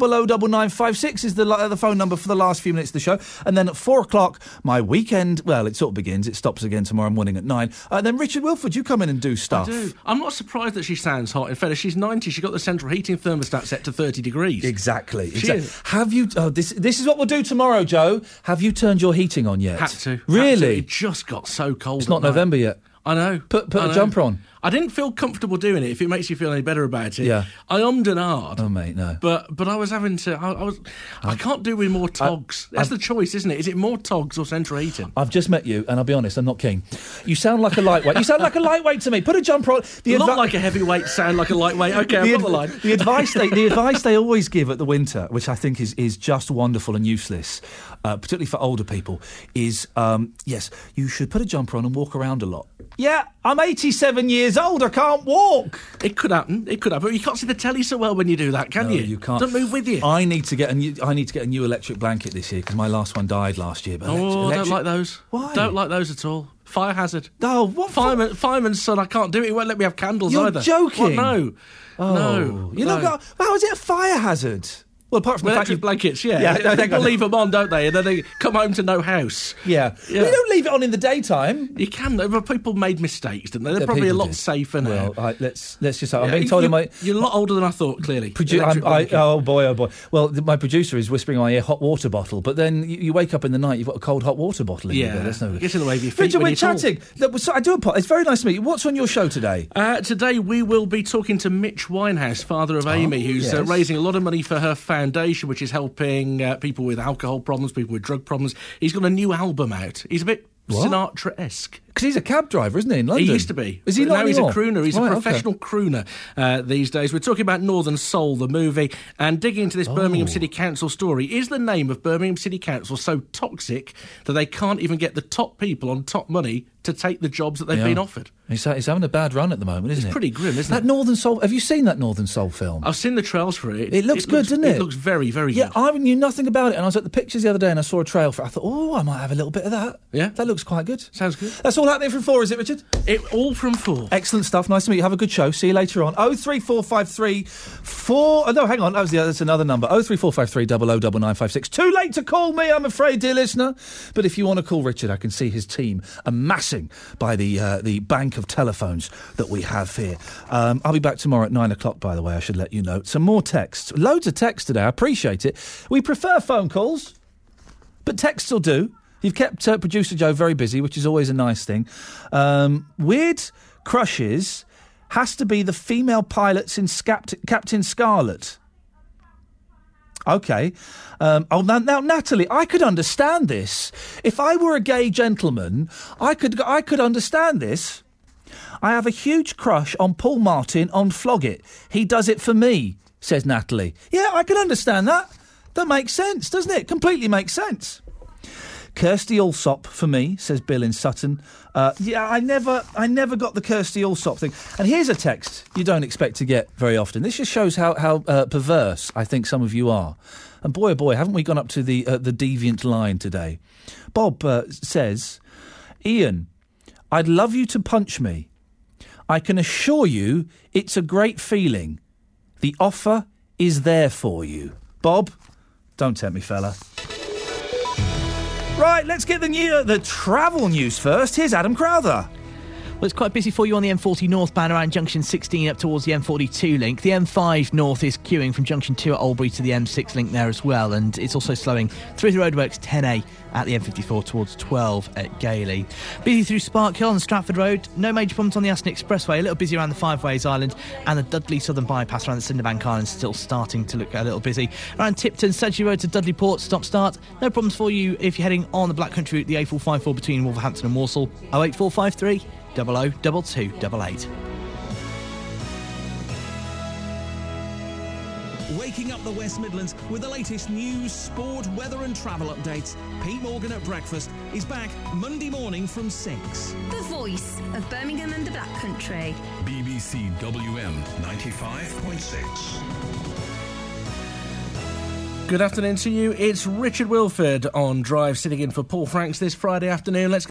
009956 is the phone number for the last few minutes of the show. And then at 4 o'clock, my weekend, well, it sort of begins. It stops again tomorrow morning at 9. Then Richard Wilford, you come in and do stuff. I do. I'm not surprised that she sounds hot. In fact, she's 90. She got the central heating thermostat set to 30 degrees. Exactly. Have you... Oh, this is what we'll do tomorrow, Joe. Have you turned your heating on yet? Had to. Really? It just got so cold. It's not November yet. I know. Put a jumper on. I didn't feel comfortable doing it. If it makes you feel any better about it, yeah. I ummed and ahed. Oh mate, no. But I was having to. I can't do with more togs. That's the choice, isn't it? Is it more togs or central heating? I've just met you, and I'll be honest, I'm not keen. You sound like a lightweight. You sound like a lightweight to me. Put a jumper on. Not like a heavyweight. Sound like a lightweight. Okay, I've got the line. The advice they always give at the winter, which I think is just wonderful and useless, particularly for older people, is yes, you should put a jumper on and walk around a lot. Yeah, I'm 87 years old. I can't walk. It could happen. But you can't see the telly so well when you do that, can you? You can't. Don't move with you. I need to get a new electric blanket this year because my last one died last year. But I don't like those. Why? Don't like those at all. Fire hazard. Oh, what? Fireman's son, I can't do it. He won't let me have candles You're either. You're joking? What? No. Oh. No. You know, how is it a fire hazard? Well, apart from the fact blankets, yeah. People leave them on, don't they? And then they come home to no house. Yeah. Well, you don't leave it on in the daytime. You can, though. But people made mistakes, didn't they? They're probably a lot safer now. Well, let's just say, I'm being told you're a lot older than I thought, clearly. Oh, boy. Well, my producer is whispering in my ear, hot water bottle. But then you wake up in the night, you've got a cold hot water bottle in your bed. That's no good. Gets in the way of your feet. Richard, we're chatting. I do apologize. It's very nice to meet you. What's on your show today? Today we will be talking to Mitch Winehouse, father of Amy, who's raising a lot of money for her foundation, which is helping people with alcohol problems, people with drug problems. He's got a new album out. He's a bit Sinatra-esque. Because he's a cab driver, isn't he, in London? He used to be. Is he not anymore? He's a crooner. He's a professional crooner these days. We're talking about Northern Soul, the movie, and digging into this Birmingham City Council story. Is the name of Birmingham City Council so toxic that they can't even get the top people on top money to take the jobs that they've been offered? He's having a bad run at the moment, isn't it? It's pretty grim, isn't it? That Northern Soul... Have you seen that Northern Soul film? I've seen the trails for it. It looks good, doesn't it? It looks very, very good. Yeah, I knew nothing about it, and I was at the pictures the other day and I saw a trail for it. I thought, I might have a little bit of that. Yeah? That looks quite good. Sounds good. That's all happening from 4, is it, Richard? All from 4. Excellent stuff. Nice to meet you. Have a good show. See you later on. 03453 4... Oh, no, hang on. That's another number. 03453 009956. Too late to call me, I'm afraid, dear listener. But if you want to call Richard, I can see his team amassing by the bank of telephones that we have here. I'll be back tomorrow at 9 o'clock, by the way, I should let you know. Some more texts. Loads of texts today. I appreciate it. We prefer phone calls, but texts will do. You've kept producer Joe very busy, which is always a nice thing. Weird crushes has to be the female pilots in Captain Scarlet. OK. Now, Natalie, I could understand this. If I were a gay gentleman, I could understand this. I have a huge crush on Paul Martin on Flog It. He does it for me, says Natalie. Yeah, I can understand that. That makes sense, doesn't it? Completely makes sense. Kirsty Allsop for me, says Bill in Sutton. I never got the Kirsty Allsop thing. And here's a text you don't expect to get very often. This just shows how perverse I think some of you are. And boy, oh boy, haven't we gone up to the deviant line today? Bob says, Ian, I'd love you to punch me. I can assure you it's a great feeling. The offer is there for you. Bob, don't tempt me, fella. Right, let's get the travel news first. Here's Adam Crowther. Well, it's quite busy for you on the M40 northbound around Junction 16 up towards the M42 link. The M5 north is queuing from Junction 2 at Albury to the M6 link there as well, and it's also slowing through the roadworks 10A at the M54 towards 12 at Gailey. Busy through Sparkhill and Stratford Road. No major problems on the Aston Expressway. A little busy around the Five Ways Island, and the Dudley Southern Bypass around the Cinderbank Island still starting to look a little busy. Around Tipton, Sedgley Road to Dudley Port, stop-start. No problems for you if you're heading on the Black Country route, the A454 between Wolverhampton and Walsall. 08453 002288. Waking up the West Midlands with the latest news, sport, weather and travel updates. Pete Morgan at Breakfast is back Monday morning from 6. The voice of Birmingham and the Black Country. BBC WM 95.6. Good afternoon to you. It's Richard Wilford on Drive, sitting in for Paul Franks this Friday afternoon. Let's